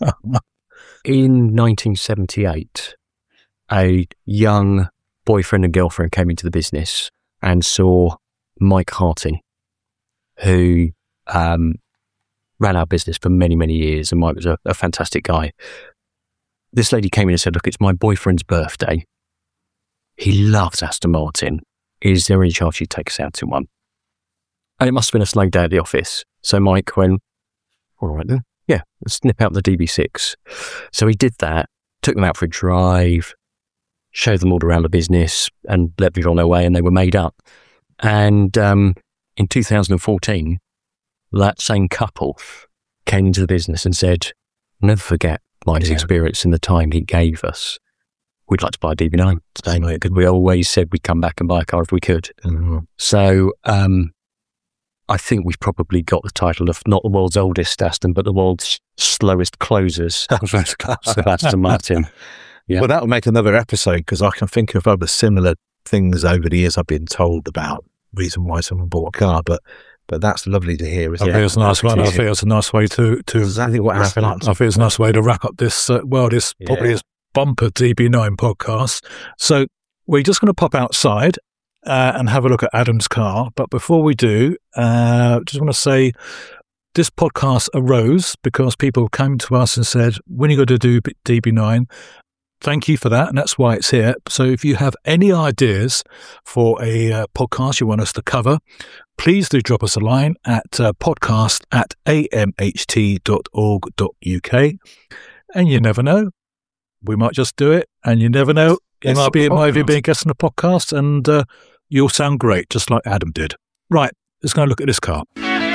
in nineteen seventy-eight, a young boyfriend and girlfriend came into the business and saw Mike Harty, who um, ran our business for many, many years, and Mike was a, a fantastic guy. This lady came in and said, look, it's my boyfriend's birthday. He loves Aston Martin. Is there any chance you'd take us out in one? And it must have been a slow day at the office. So Mike went, all right then. Yeah, let's nip out the D B six. So he did that, took them out for a drive, showed them all around the business and let them on their way, and they were made up. And um, in two thousand fourteen, that same couple came into the business and said, never forget Mike's Yeah. experience and the time he gave us. We'd like to buy a D B nine today, mate, because we always said we'd come back and buy a car if we could. Mhm. So um, I think we've probably got the title of not the world's oldest Aston, but the world's slowest closers of Aston Martin. Yeah. Well, that will make another episode, because I can think of other similar things over the years I've been told about reason why someone bought a car, but but that's lovely to hear. I Isn't think it? it's a nice one. I think it's a nice way to to. Exactly what happened. I think it's a nice way to wrap up this. Uh, well, this Yeah. probably is bumper D B nine podcast. So we're just going to pop outside uh, and have a look at Adam's car. But before we do, uh, just want to say this podcast arose because people came to us and said, when are you going to do D B nine? Thank you for that, and that's why it's here. So if you have any ideas for a uh, podcast you want us to cover, please do drop us a line at uh, podcast at a m h t dot org dot u k. And you never know, we might just do it, and you never know. It Yes, might be, it might even podcast. be a guest on the podcast, and uh, you'll sound great, just like Adam did. Right, let's go and look at this car.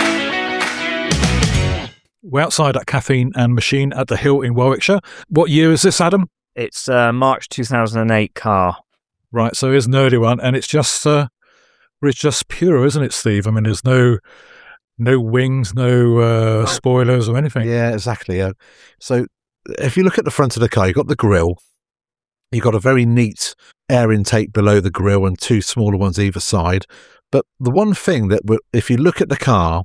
We're outside at Caffeine and Machine at the Hill in Warwickshire. What year is this, Adam? It's a March two thousand eight car. Right, so here's an early one, and it's just uh, it's just pure, isn't it, Steve? I mean, there's no no wings, no uh, spoilers or anything. Yeah, exactly. Yeah. So if you look at the front of the car, you've got the grille. You've got a very neat air intake below the grille and two smaller ones either side. But the one thing that, w- if you look at the car,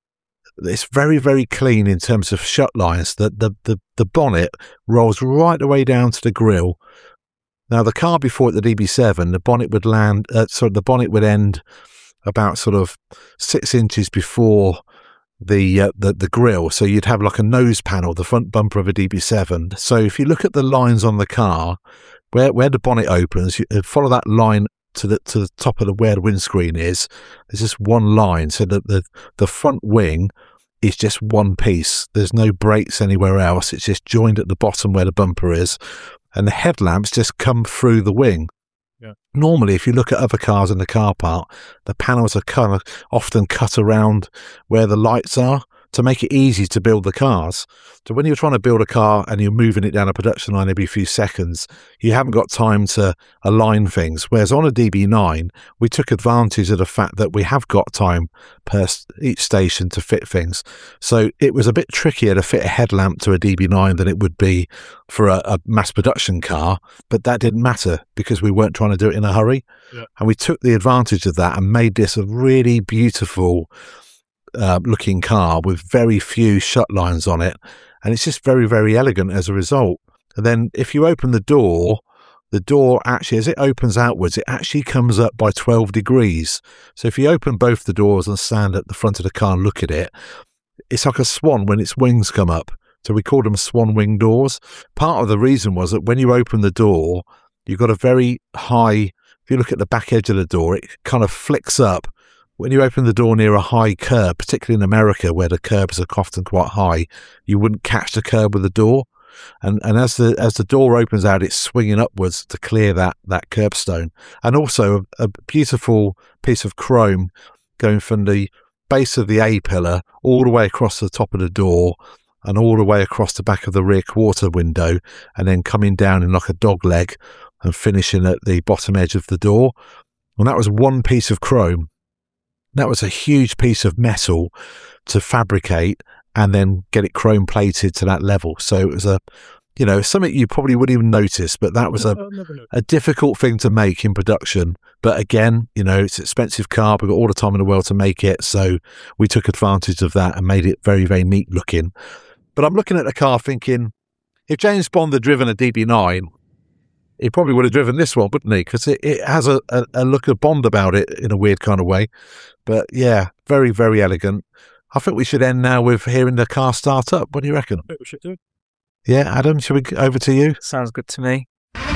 it's very, very clean in terms of shut lines. The, the, the, the bonnet rolls right the way down to the grille. Now, the car before at the D B seven, the bonnet would land, uh, so the bonnet would end about sort of six inches before the, uh, the the grille. So you'd have like a nose panel, the front bumper of a D B seven. So if you look at the lines on the car, where where the bonnet opens, you follow that line to the to the top of the where the windscreen is. There's just one line. So the the, the front wing is just one piece. There's no brakes anywhere else. It's just joined at the bottom where the bumper is. And the headlamps just come through the wing. Yeah. Normally, if you look at other cars in the car park, the panels are kind of often cut around where the lights are to make it easy to build the cars. So when you're trying to build a car and you're moving it down a production line every few seconds, you haven't got time to align things. Whereas on a D B nine, we took advantage of the fact that we have got time per each station to fit things. So it was a bit trickier to fit a headlamp to a D B nine than it would be for a, a mass production car, but that didn't matter because we weren't trying to do it in a hurry. Yeah. And we took the advantage of that and made this a really beautiful Uh, looking car with very few shut lines on it, and it's just very, very elegant as a result. And then if you open the door, the door actually, as it opens outwards, it actually comes up by twelve degrees. So if you open both the doors and stand at the front of the car and look at it, it's like a swan when its wings come up. So we call them swan wing doors. Part of the reason was that when you open the door, you've got a very high, if you look at the back edge of the door, it kind of flicks up. When you open the door near a high curb, particularly in America where the curbs are often quite high, you wouldn't catch the curb with the door. And and as the as the door opens out, it's swinging upwards to clear that, that curbstone. And also a, a beautiful piece of chrome going from the base of the A pillar all the way across the top of the door and all the way across the back of the rear quarter window, and then coming down in like a dog leg and finishing at the bottom edge of the door. And that was one piece of chrome. That was a huge piece of metal to fabricate and then get it chrome plated to that level. So it was a, you know, something you probably wouldn't even notice, but that was a, a difficult thing to make in production. But again, you know, it's an expensive car. We've got all the time in the world to make it. So we took advantage of that and made it very, very neat looking. But I'm looking at the car thinking, if James Bond had driven a D B nine, he probably would have driven this one, wouldn't he? Because it, it has a, a, a look of Bond about it in a weird kind of way. But yeah, very, very elegant. I think we should end now with hearing the car start up. What do you reckon? We should do it. Yeah, Adam, shall we go over to you? Sounds good to me.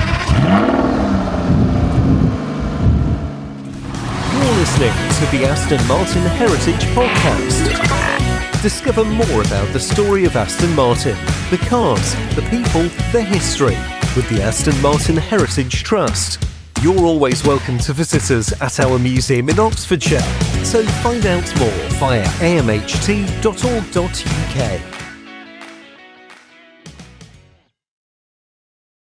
You're listening to the Aston Martin Heritage Podcast. Discover more about the story of Aston Martin, the cars, the people, the history, with the Aston Martin Heritage Trust. You're always welcome to visit us at our museum in Oxfordshire, so find out more via a m h t dot org dot u k.